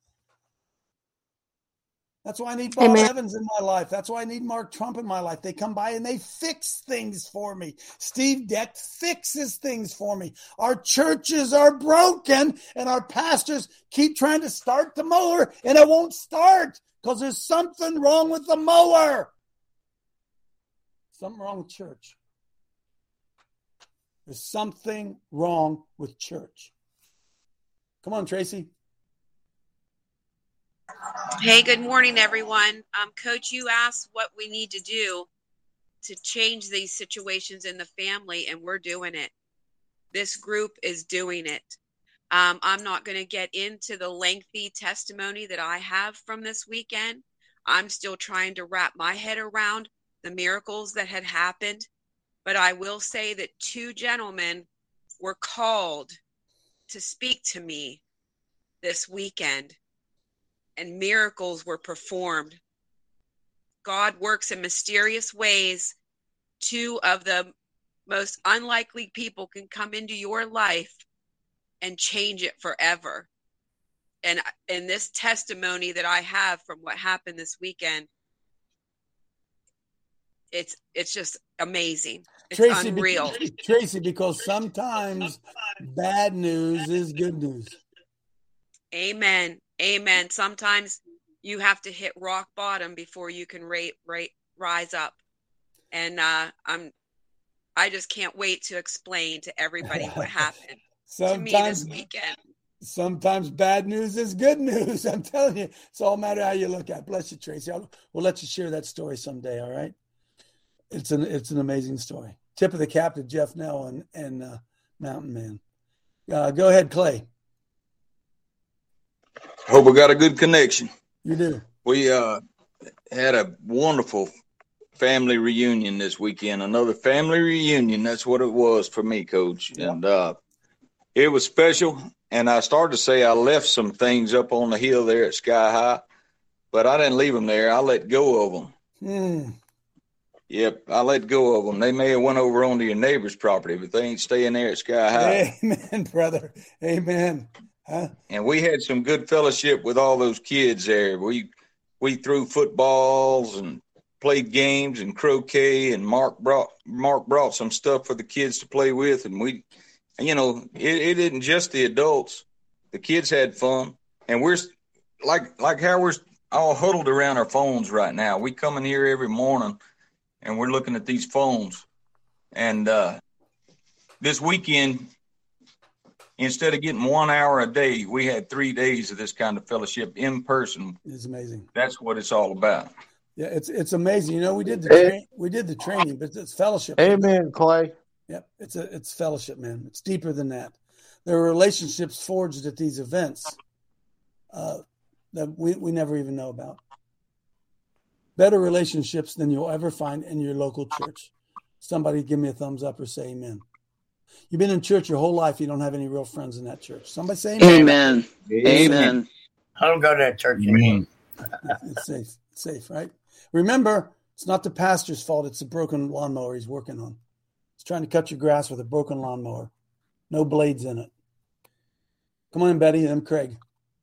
That's why I need Bob Amen. Evans in my life. That's why I need Mark Trump in my life. They come by and they fix things for me. Steve Deck fixes things for me. Our churches are broken and our pastors keep trying to start the mower and it won't start because there's something wrong with the mower. Something wrong with church. There's something wrong with church. Come on, Tracy. Hey, good morning, everyone. Um, Coach, you asked what we need to do to change these situations in the family, and we're doing it. This group is doing it. Um, I'm not going to get into the lengthy testimony that I have from this weekend. I'm still trying to wrap my head around the miracles that had happened. But I will say that two gentlemen were called to speak to me this weekend, and miracles were performed. God works in mysterious ways. Two of the most unlikely people can come into your life and change it forever. And in this testimony that I have from what happened this weekend, it's it's just amazing. It's Tracy, unreal. Be- Tracy, because sometimes bad news is good news. Amen. Amen. Sometimes you have to hit rock bottom before you can rate, rate, rise up. And uh, I'm, I just can't wait to explain to everybody what happened. to me Sometimes, this weekend. sometimes bad news is good news. I'm telling you, it's all matter how you look at it. Bless you, Tracy. I'll, we'll let you share that story someday. All right. It's an it's an amazing story. Tip of the cap to Jeff Nell and and uh, Mountain Man. Uh, go ahead, Clay. Hope we got a good connection. You do. We uh, had a wonderful family reunion this weekend. Another family reunion. That's what it was for me, Coach. Yeah. And uh, it was special. And I started to say I left some things up on the hill there at Sky High, but I didn't leave them there. I let go of them. Mm. Yep, I let go of them. They may have went over onto your neighbor's property, but they ain't staying there at Sky High. Amen, brother. Amen. Huh? And we had some good fellowship with all those kids there. We we threw footballs and played games and croquet, and Mark brought Mark brought some stuff for the kids to play with, and we, you know, it, it isn't just the adults. The kids had fun, and we're like like how we're all huddled around our phones right now. We come in here every morning, and we're looking at these phones. And uh, this weekend, instead of getting one hour a day, we had three days of this kind of fellowship in person. It's amazing. That's what it's all about. Yeah, it's it's amazing. You know, we did the tra- we did the training, but it's fellowship. Amen, Clay. Yep, it's a it's fellowship, man. It's deeper than that. There are relationships forged at these events uh, that we, we never even know about. Better relationships than you'll ever find in your local church. Somebody give me a thumbs up or say amen. You've been in church your whole life. You don't have any real friends in that church. Somebody say amen. Amen. Amen. I don't go to that church anymore. It's safe. It's safe, right? Remember, it's not the pastor's fault. It's the broken lawnmower he's working on. He's trying to cut your grass with a broken lawnmower. No blades in it. Come on, Betty. I'm Craig.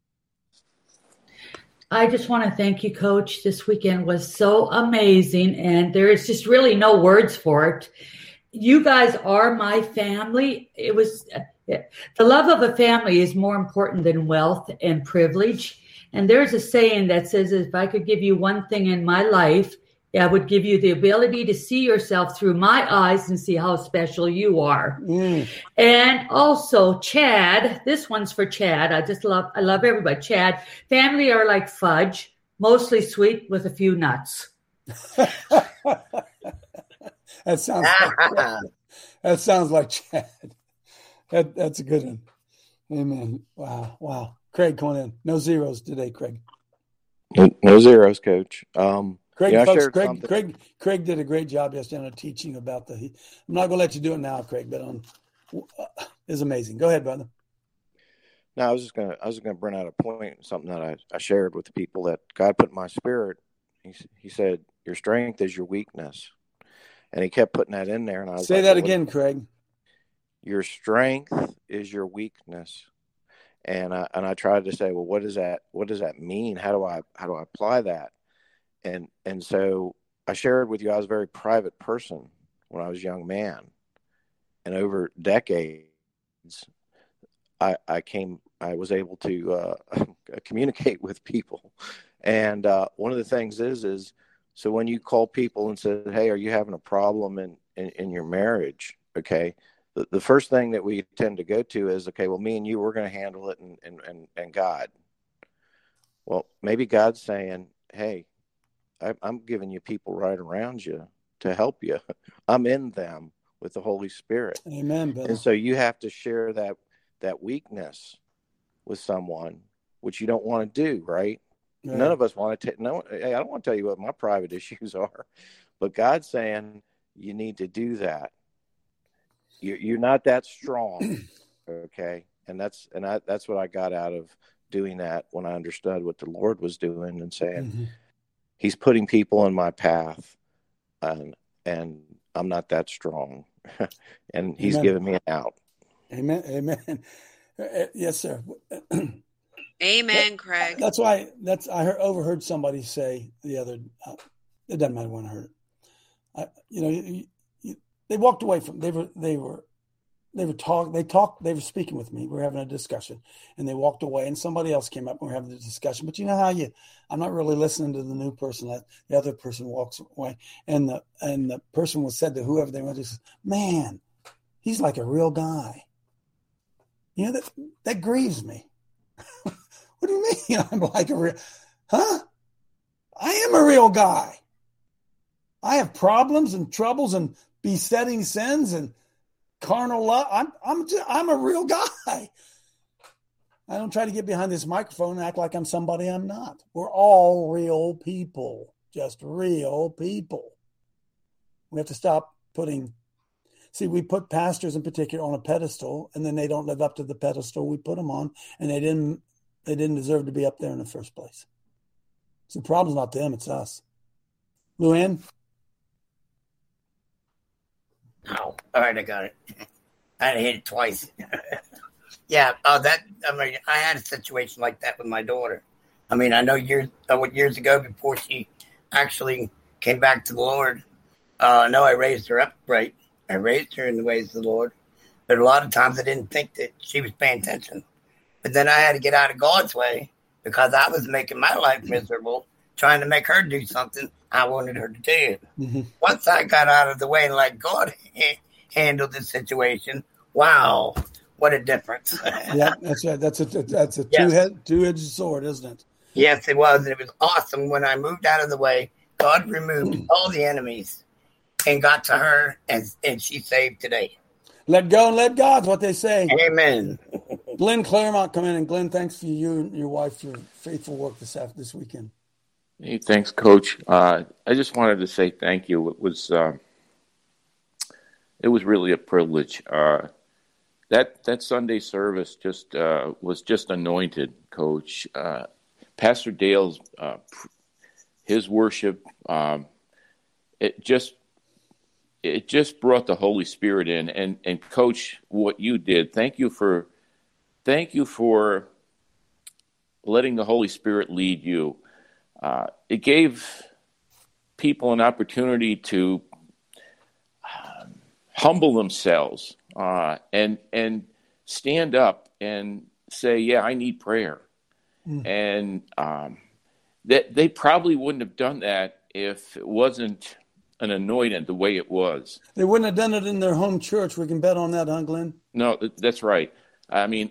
I just want to thank you, Coach. This weekend was so amazing, and there is just really no words for it. You guys are my family. It was the love of a family is more important than wealth and privilege. And there's a saying that says, if I could give you one thing in my life, I would give you the ability to see yourself through my eyes and see how special you are. Mm. And also, Chad, this one's for Chad. I just love, I love everybody. Chad, family are like fudge, mostly sweet with a few nuts. That sounds like, that sounds like Chad. That, that's a good one. Amen. Wow. Wow. Craig, come on in. No zeros today, Craig. No, no zeros, Coach. Um, Craig, yeah, folks, Craig, Craig, Craig did a great job yesterday on teaching about the. I'm not going to let you do it now, Craig, but on uh, is amazing. Go ahead, brother. No, I was just going to. I was going to bring out a point, something that I, I shared with the people that God put in my spirit. He He said, "Your strength is your weakness," and He kept putting that in there. And I was say like, that well, again, Craig. Your strength is your weakness. And I and I tried to say, well, what does that what does that mean? How do I how do I apply that? And and so I shared with you, I was a very private person when I was a young man, and over decades, I I came I was able to uh, communicate with people. And uh, one of the things is is so when you call people and say, hey, are you having a problem in in, in your marriage? Okay. The first thing that we tend to go to is, okay, well, me and you, we're going to handle it and, and, and, and God. Well, maybe God's saying, hey, I, I'm giving you people right around you to help you. I'm in them with the Holy Spirit. Amen. Brother. And so you have to share that, that weakness with someone, which you don't want to do, right? right. None of us want to take, no, I don't want to tell you what my private issues are, but God's saying you need to do that. You're not that strong, okay? And that's and I, that's what I got out of doing that when I understood what the Lord was doing and saying, mm-hmm. He's putting people in my path, and and I'm not that strong, and He's Amen. Giving me an out. Amen. Amen. Yes, sir. Amen, that, Craig. That's why. That's I heard, overheard somebody say the other. Uh, it doesn't matter when I heard it. I, you know. You, They walked away from. They were. They were. They were talk. They talked. They were speaking with me. We were having a discussion, and they walked away. And somebody else came up, and we were having the discussion. But you know how you? I'm not really listening to the new person. That the other person walks away, and the and the person was said to whoever they went to, "Man, he's like a real guy." You know, that, that grieves me. What do you mean I'm like a real, huh? I am a real guy. I have problems and troubles and besetting sins and carnal love. I'm, I'm, just, I'm a real guy. I don't try to get behind this microphone and act like I'm somebody I'm not. We're all real people, just real people. We have to stop putting, see, we put pastors in particular on a pedestal, and then they don't live up to the pedestal we put them on, and they didn't, they didn't deserve to be up there in the first place. So the problem's not them, it's us. Luann? Oh, all right, I got it. I had to hit it twice. Yeah, uh, that, I mean, I had a situation like that with my daughter. I mean, I know years, uh, years ago before she actually came back to the Lord, uh, I know I raised her up right. I raised her in the ways of the Lord. But a lot of times I didn't think that she was paying attention. But then I had to get out of God's way because I was making my life miserable, trying to make her do something I wanted her to do. Mm-hmm. Once I got out of the way and let God ha- handle the situation, wow, what a difference. Yeah, that's right. That's a that's a Yes. two-head, two-edged sword, isn't it? Yes, it was. And it was awesome when I moved out of the way. God removed all the enemies and got to her, and, and she's saved today. Let go and let God's what they say. Amen. Glenn Claremont come in, and Glenn, thanks for you and your wife for your faithful work this after this weekend. Hey, thanks, Coach. Uh, I just wanted to say thank you. It was uh, it was really a privilege. Uh, that that Sunday service just uh, was just anointed, Coach. Uh, Pastor Dale's uh, his worship um, it just it just brought the Holy Spirit in, and and Coach, what you did. Thank you for thank you for letting the Holy Spirit lead you. Uh, it gave people an opportunity to um, humble themselves uh, and and stand up and say, "Yeah, I need prayer." Mm. And um, that they probably wouldn't have done that if it wasn't an anointing the way it was. They wouldn't have done it in their home church. We can bet on that, huh, Glenn? No, that's right. I mean,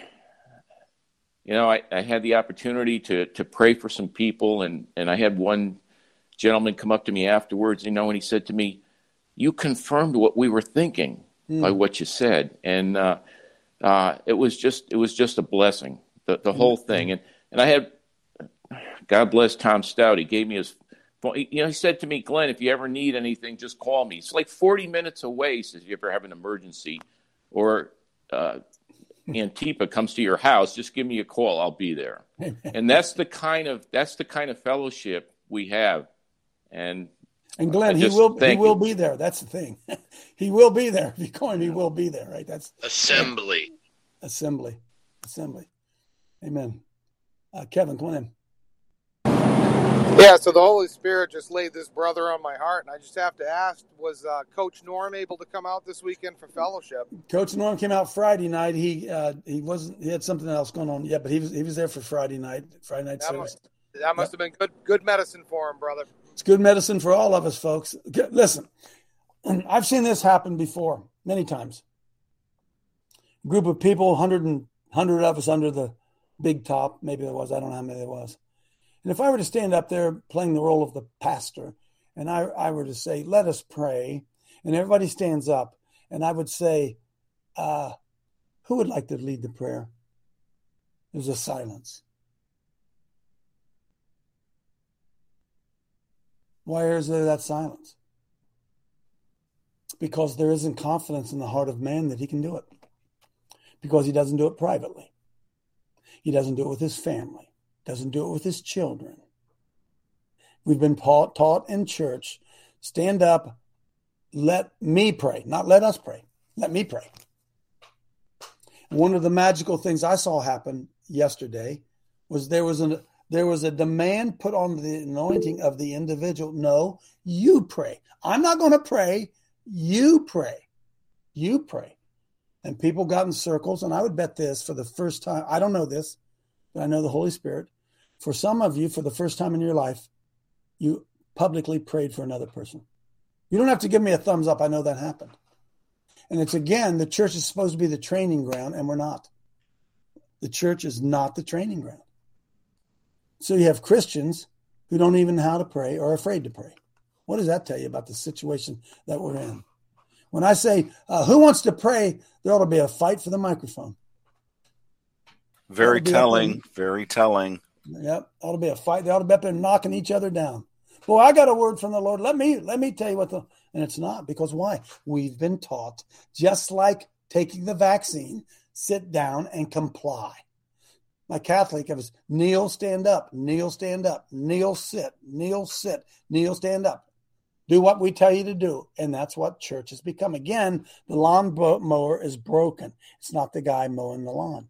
you know, I, I had the opportunity to to pray for some people, and, and I had one gentleman come up to me afterwards, you know, and he said to me, "You confirmed what we were thinking mm. by what you said." And uh, uh, it was just it was just a blessing, the the mm. whole thing. And and I had, God bless Tom Stout, he gave me his phone. You know, he said to me, "Glenn, if you ever need anything, just call me." It's like forty minutes away. He says, "If you ever have an emergency or uh Antipa comes to your house, just give me a call. I'll be there." And that's the kind of that's the kind of fellowship we have. And and Glenn, he will he will be there. That's the thing. He will be there. If you call him, he will be there. Right? That's assembly. Assembly. Assembly. Amen. Uh, Kevin, come on in. Yeah, so the Holy Spirit just laid this brother on my heart, and I just have to ask, was uh, Coach Norm able to come out this weekend for fellowship? Coach Norm came out Friday night. He uh, he wasn't. He had something else going on. Yeah, but he was he was there for Friday night. Friday night that service. Must, that must have been good good medicine for him, brother. It's good medicine for all of us, folks. Listen, I've seen this happen before many times. A group of people, hundred and hundred of us under the big top. Maybe there was. I don't know how many there was. And if I were to stand up there playing the role of the pastor, and I, I were to say, "Let us pray," and everybody stands up, and I would say, uh, "Who would like to lead the prayer?" There's a silence. Why is there that silence? Because there isn't confidence in the heart of man that he can do it. Because he doesn't do it privately. He doesn't do it with his family. Doesn't do it with his children. We've been taught, taught in church, stand up, let me pray, not let us pray. Let me pray. One of the magical things I saw happen yesterday was there was an there was a demand put on the anointing of the individual. No, you pray. I'm not going to pray. You pray. You pray. And people got in circles, and I would bet this for the first time. I don't know this, but I know the Holy Spirit. For some of you, for the first time in your life, you publicly prayed for another person. You don't have to give me a thumbs up. I know that happened. And it's, again, the church is supposed to be the training ground, and we're not. The church is not the training ground. So you have Christians who don't even know how to pray or are afraid to pray. What does that tell you about the situation that we're in? When I say, uh, who wants to pray, there ought to be a fight for the microphone. Very telling, very telling. Yep, ought to be a fight. They ought to be up there knocking each other down. Boy, I got a word from the Lord. Let me let me tell you what the and it's not, because why? We've been taught, just like taking the vaccine, sit down and comply. My Catholic, it was kneel, stand up, kneel, stand up, kneel, sit, kneel, sit, kneel, stand up. Do what we tell you to do. And that's what church has become. Again, the lawn mower is broken. It's not the guy mowing the lawn.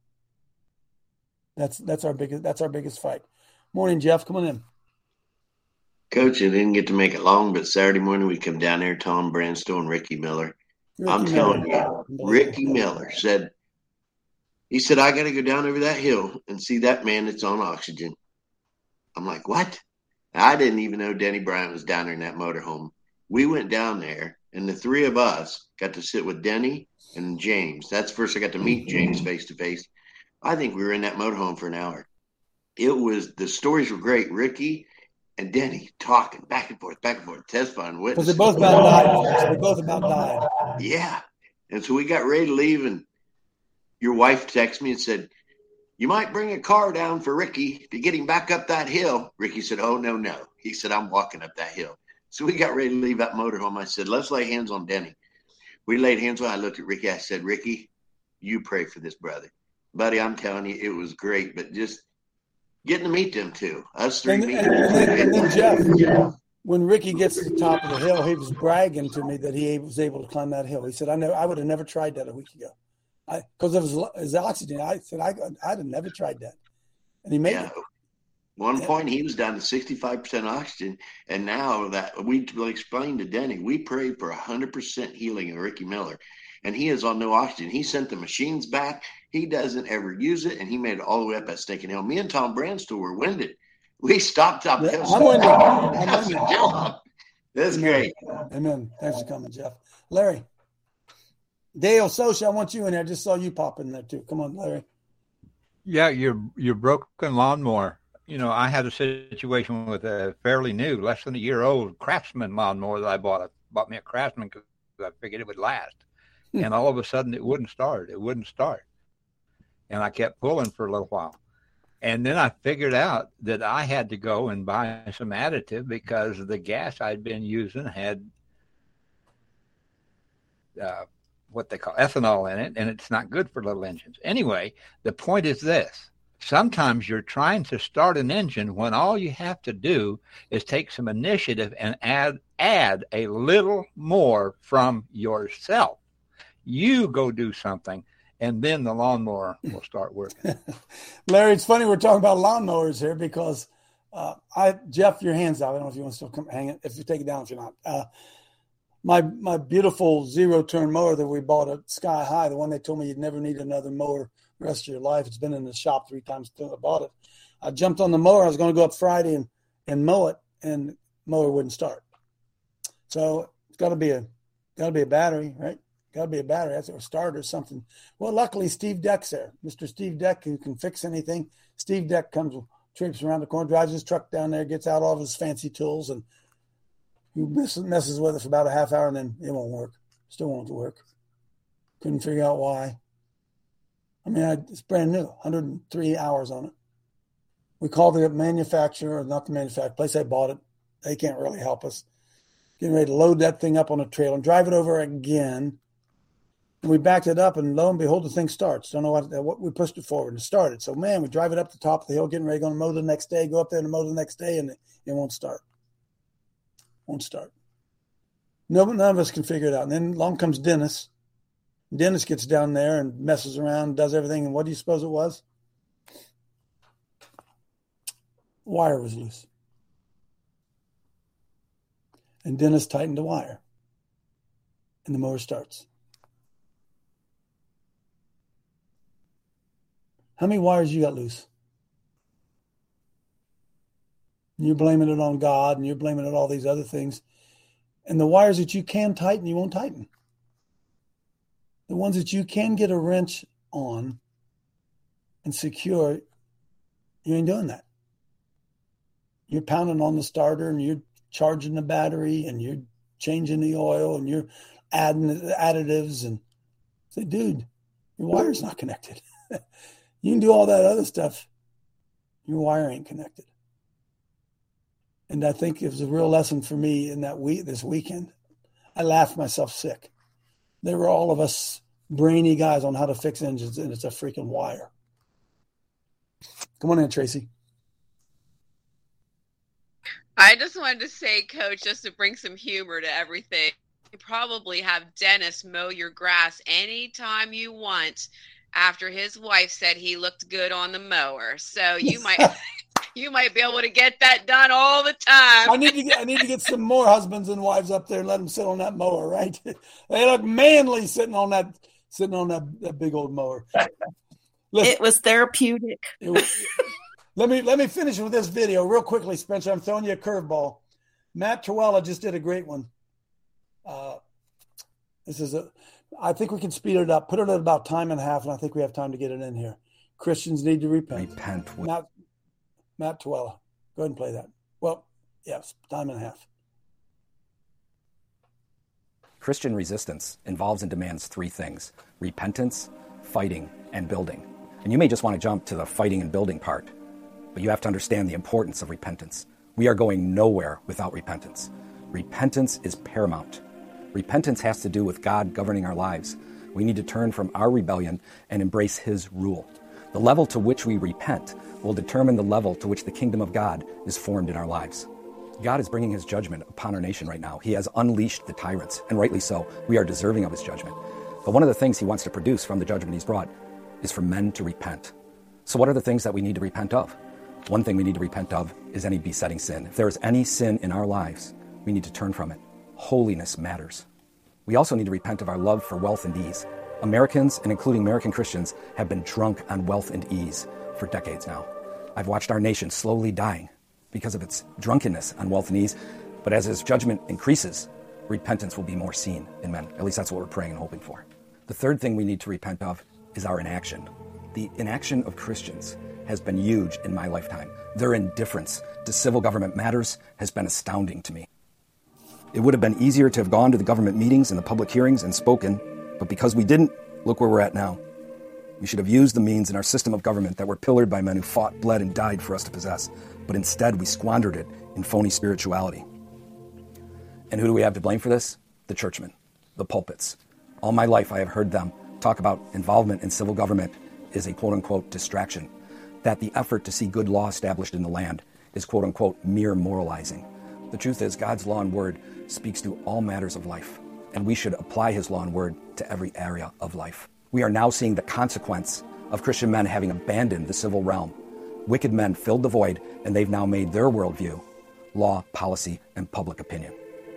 That's that's our biggest that's our biggest fight. Morning, Jeff. Come on in. Coach, I didn't get to make it long, but Saturday morning we come down there, Tom Branstow and Ricky Miller. Ricky I'm telling Miller. you, Ricky Miller said, he said, I got to go down over that hill and see that man that's on oxygen. I'm like, what? I didn't even know Denny Bryan was down there in that motorhome. We went down there, and the three of us got to sit with Denny and James. That's first I got to meet James face to face. I think we were in that motorhome for an hour. It was, the stories were great. Ricky and Denny talking back and forth, back and forth, testifying, Because witnessing. they both about died. They both about died. Yeah. And so we got ready to leave, and your wife texted me and said, you might bring a car down for Ricky to get him back up that hill. Ricky said, oh, no, no. He said, I'm walking up that hill. So we got ready to leave that motorhome. I said, let's lay hands on Denny. We laid hands on. I looked at Ricky. I said, Ricky, you pray for this brother. Buddy, I'm telling you, it was great. But just getting to meet them two, us three. And, meeting and, and, then, and then Jeff, Yeah. when Ricky gets to the top of the hill, he was bragging to me that he was able to climb that hill. He said, I never, I would have never tried that a week ago. Because of his, his oxygen. I said, I, I'd have never tried that. And he made Yeah. it. One Yeah. point, he was down to sixty-five percent oxygen. And now that we explained to Denny, we prayed for one hundred percent healing of Ricky Miller. And he is on no oxygen. He sent the machines back. He doesn't ever use it. And he made it all the way up that stinking hill. Me and Tom Branstow were winded. We stopped up Yeah, the hill. I'm winded. I'm That's winded. That's Amen. great. Amen. Thanks for coming, Jeff. Larry. Dale Socha, I want you in there. I just saw you pop in there too. Come on, Larry. Yeah, your your broken lawnmower. You know, I had a situation with a fairly new, less than a year old Craftsman lawnmower that I bought. I bought me a Craftsman because I figured it would last. And all of a sudden it wouldn't start. It wouldn't start. And I kept pulling for a little while. And then I figured out that I had to go and buy some additive because the gas I'd been using had uh, what they call ethanol in it, and it's not good for little engines. Anyway, the point is this. Sometimes you're trying to start an engine when all you have to do is take some initiative and add add a little more from yourself. You go do something, and then the lawnmower will start working. Larry, it's funny we're talking about lawnmowers here because uh, I Jeff, your hands out. I don't know if you want to still come hang it. If you take it down, if you're not. Uh, my my beautiful zero turn mower that we bought at Sky High, the one they told me you'd never need another mower the rest of your life. It's been in the shop three times since I bought it. I jumped on the mower. I was going to go up Friday and, and mow it, and the mower wouldn't start. So it's got to be a got to be a battery, right? Got to be a battery. That's a starter or something. Well, luckily Steve Deck's there, Mister Steve Deck, who can fix anything. Steve Deck comes, trips around the corner, drives his truck down there, gets out all of his fancy tools, and he messes with it for about a half hour, and then it won't work. Still won't work. Couldn't figure out why. I mean, I, it's brand new, one hundred three hours on it. We called the manufacturer, not the manufacturer, place I bought it. They can't really help us. Getting ready to load that thing up on a trailer and drive it over again. And we backed it up, and lo and behold, the thing starts. Don't know what, what we pushed it forward and it started. So, man, we drive it up the top of the hill, getting ready, going to mow the next day, go up there and mow the next day, and it, it won't start. Won't start. No, none of us can figure it out. And then along comes Dennis. Dennis gets down there and messes around, does everything. And what do you suppose it was? Wire was loose. And Dennis tightened the wire. And the mower starts. How many wires you got loose? And you're blaming it on God, and you're blaming it on all these other things. And the wires that you can tighten, you won't tighten. The ones that you can get a wrench on and secure, you ain't doing that. You're pounding on the starter and you're charging the battery and you're changing the oil and you're adding the additives and say, dude, your wire's not connected. You can do all that other stuff. Your wire ain't connected. And I think it was a real lesson for me in that week, this weekend. I laughed myself sick. There were all of us brainy guys on how to fix engines, and it's a freaking wire. Come on in, Tracy. I just wanted to say, Coach, just to bring some humor to everything, you probably have Dennis mow your grass anytime you want after his wife said he looked good on the mower. So you might you might be able to get that done all the time. I need to get I need to get some more husbands and wives up there and let them sit on that mower, right? They look manly sitting on that sitting on that, that big old mower. Listen, it was therapeutic. It was, let me let me finish with this video real quickly, Spencer. I'm throwing you a curveball. Matt Trewhella just did a great one. Uh, this is a. I think we can speed it up. Put it at about time and a half, and I think we have time to get it in here. Christians need to repent. Repent. Matt, Matt Trewhella. Go ahead and play that. Well, yes, time and a half. Christian resistance involves and demands three things: repentance, fighting, and building. And you may just want to jump to the fighting and building part, but you have to understand the importance of repentance. We are going nowhere without repentance. Repentance is paramount. Repentance has to do with God governing our lives. We need to turn from our rebellion and embrace his rule. The level to which we repent will determine the level to which the kingdom of God is formed in our lives. God is bringing his judgment upon our nation right now. He has unleashed the tyrants, and rightly so. We are deserving of his judgment. But one of the things he wants to produce from the judgment he's brought is for men to repent. So what are the things that we need to repent of? One thing we need to repent of is any besetting sin. If there is any sin in our lives, we need to turn from it. Holiness matters. We also need to repent of our love for wealth and ease. Americans, and including American Christians, have been drunk on wealth and ease for decades now. I've watched our nation slowly dying because of its drunkenness on wealth and ease. But as his judgment increases, repentance will be more seen in men. At least that's what we're praying and hoping for. The third thing we need to repent of is our inaction. The inaction of Christians has been huge in my lifetime. Their indifference to civil government matters has been astounding to me. It would have been easier to have gone to the government meetings and the public hearings and spoken, but because we didn't, look where we're at now. We should have used the means in our system of government that were pillared by men who fought, bled, and died for us to possess, but instead we squandered it in phony spirituality. And who do we have to blame for this? The churchmen, the pulpits. All my life I have heard them talk about involvement in civil government is a quote-unquote distraction, that the effort to see good law established in the land is quote-unquote mere moralizing. The truth is, God's law and word speaks to all matters of life, and we should apply his law and word to every area of life. We are now seeing the consequence of Christian men having abandoned the civil realm. Wicked men filled the void, and they've now made their worldview law, policy, and public opinion.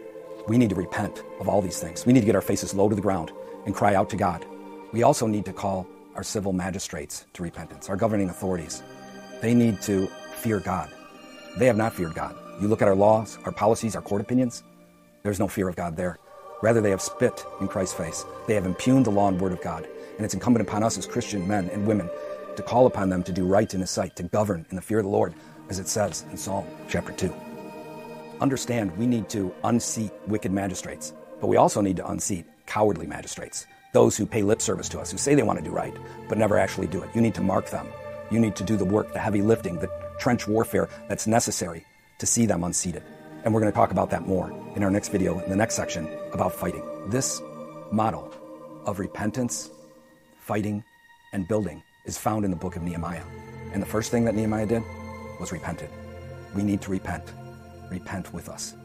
We need to repent of all these things. We need to get our faces low to the ground and cry out to God. We also need to call our civil magistrates to repentance, our governing authorities. They need to fear God. They have not feared God. You look at our laws, our policies, our court opinions, there's no fear of God there. Rather, they have spit in Christ's face. They have impugned the law and word of God. And it's incumbent upon us as Christian men and women to call upon them to do right in his sight, to govern in the fear of the Lord, as it says in Psalm chapter two. Understand, we need to unseat wicked magistrates, but we also need to unseat cowardly magistrates, those who pay lip service to us, who say they want to do right, but never actually do it. You need to mark them. You need to do the work, the heavy lifting, the trench warfare that's necessary to see them unseated. And we're going to talk about that more in our next video, in the next section, about fighting. This model of repentance, fighting, and building is found in the book of Nehemiah. And the first thing that Nehemiah did was repented. We need to repent. Repent with us.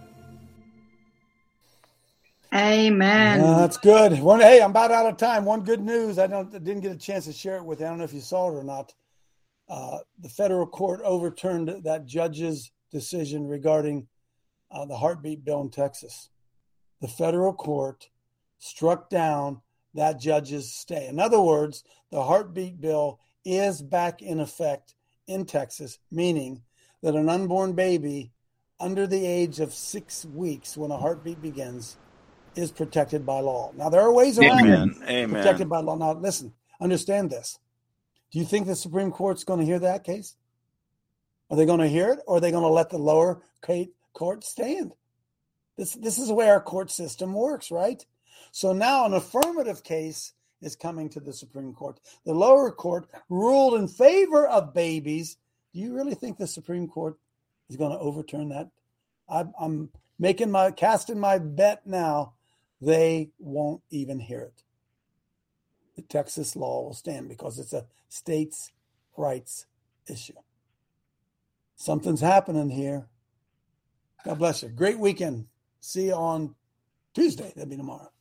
Amen. Uh, that's good. One, hey, I'm about out of time. One good news. I don't I didn't get a chance to share it with you. I don't know if you saw it or not. Uh, the federal court overturned that judge's decision regarding uh, the heartbeat bill in Texas. The federal court struck down that judge's stay. In other words, the heartbeat bill is back in effect in Texas, meaning that an unborn baby under the age of six weeks when a heartbeat begins is protected by law. Now, there are ways around Amen. it. Amen. Protected by law. Now, listen, understand this. Do you think the Supreme Court's going to hear that case? Are they going to hear it, or are they going to let the lower court stand? This, this is the way our court system works, right? So now an affirmative case is coming to the Supreme Court. The lower court ruled in favor of babies. Do you really think the Supreme Court is going to overturn that? I'm, I'm making my casting my bet now. They won't even hear it. The Texas law will stand because it's a states' rights issue. Something's happening here. God bless you. Great weekend. See you on Tuesday. That'll be tomorrow.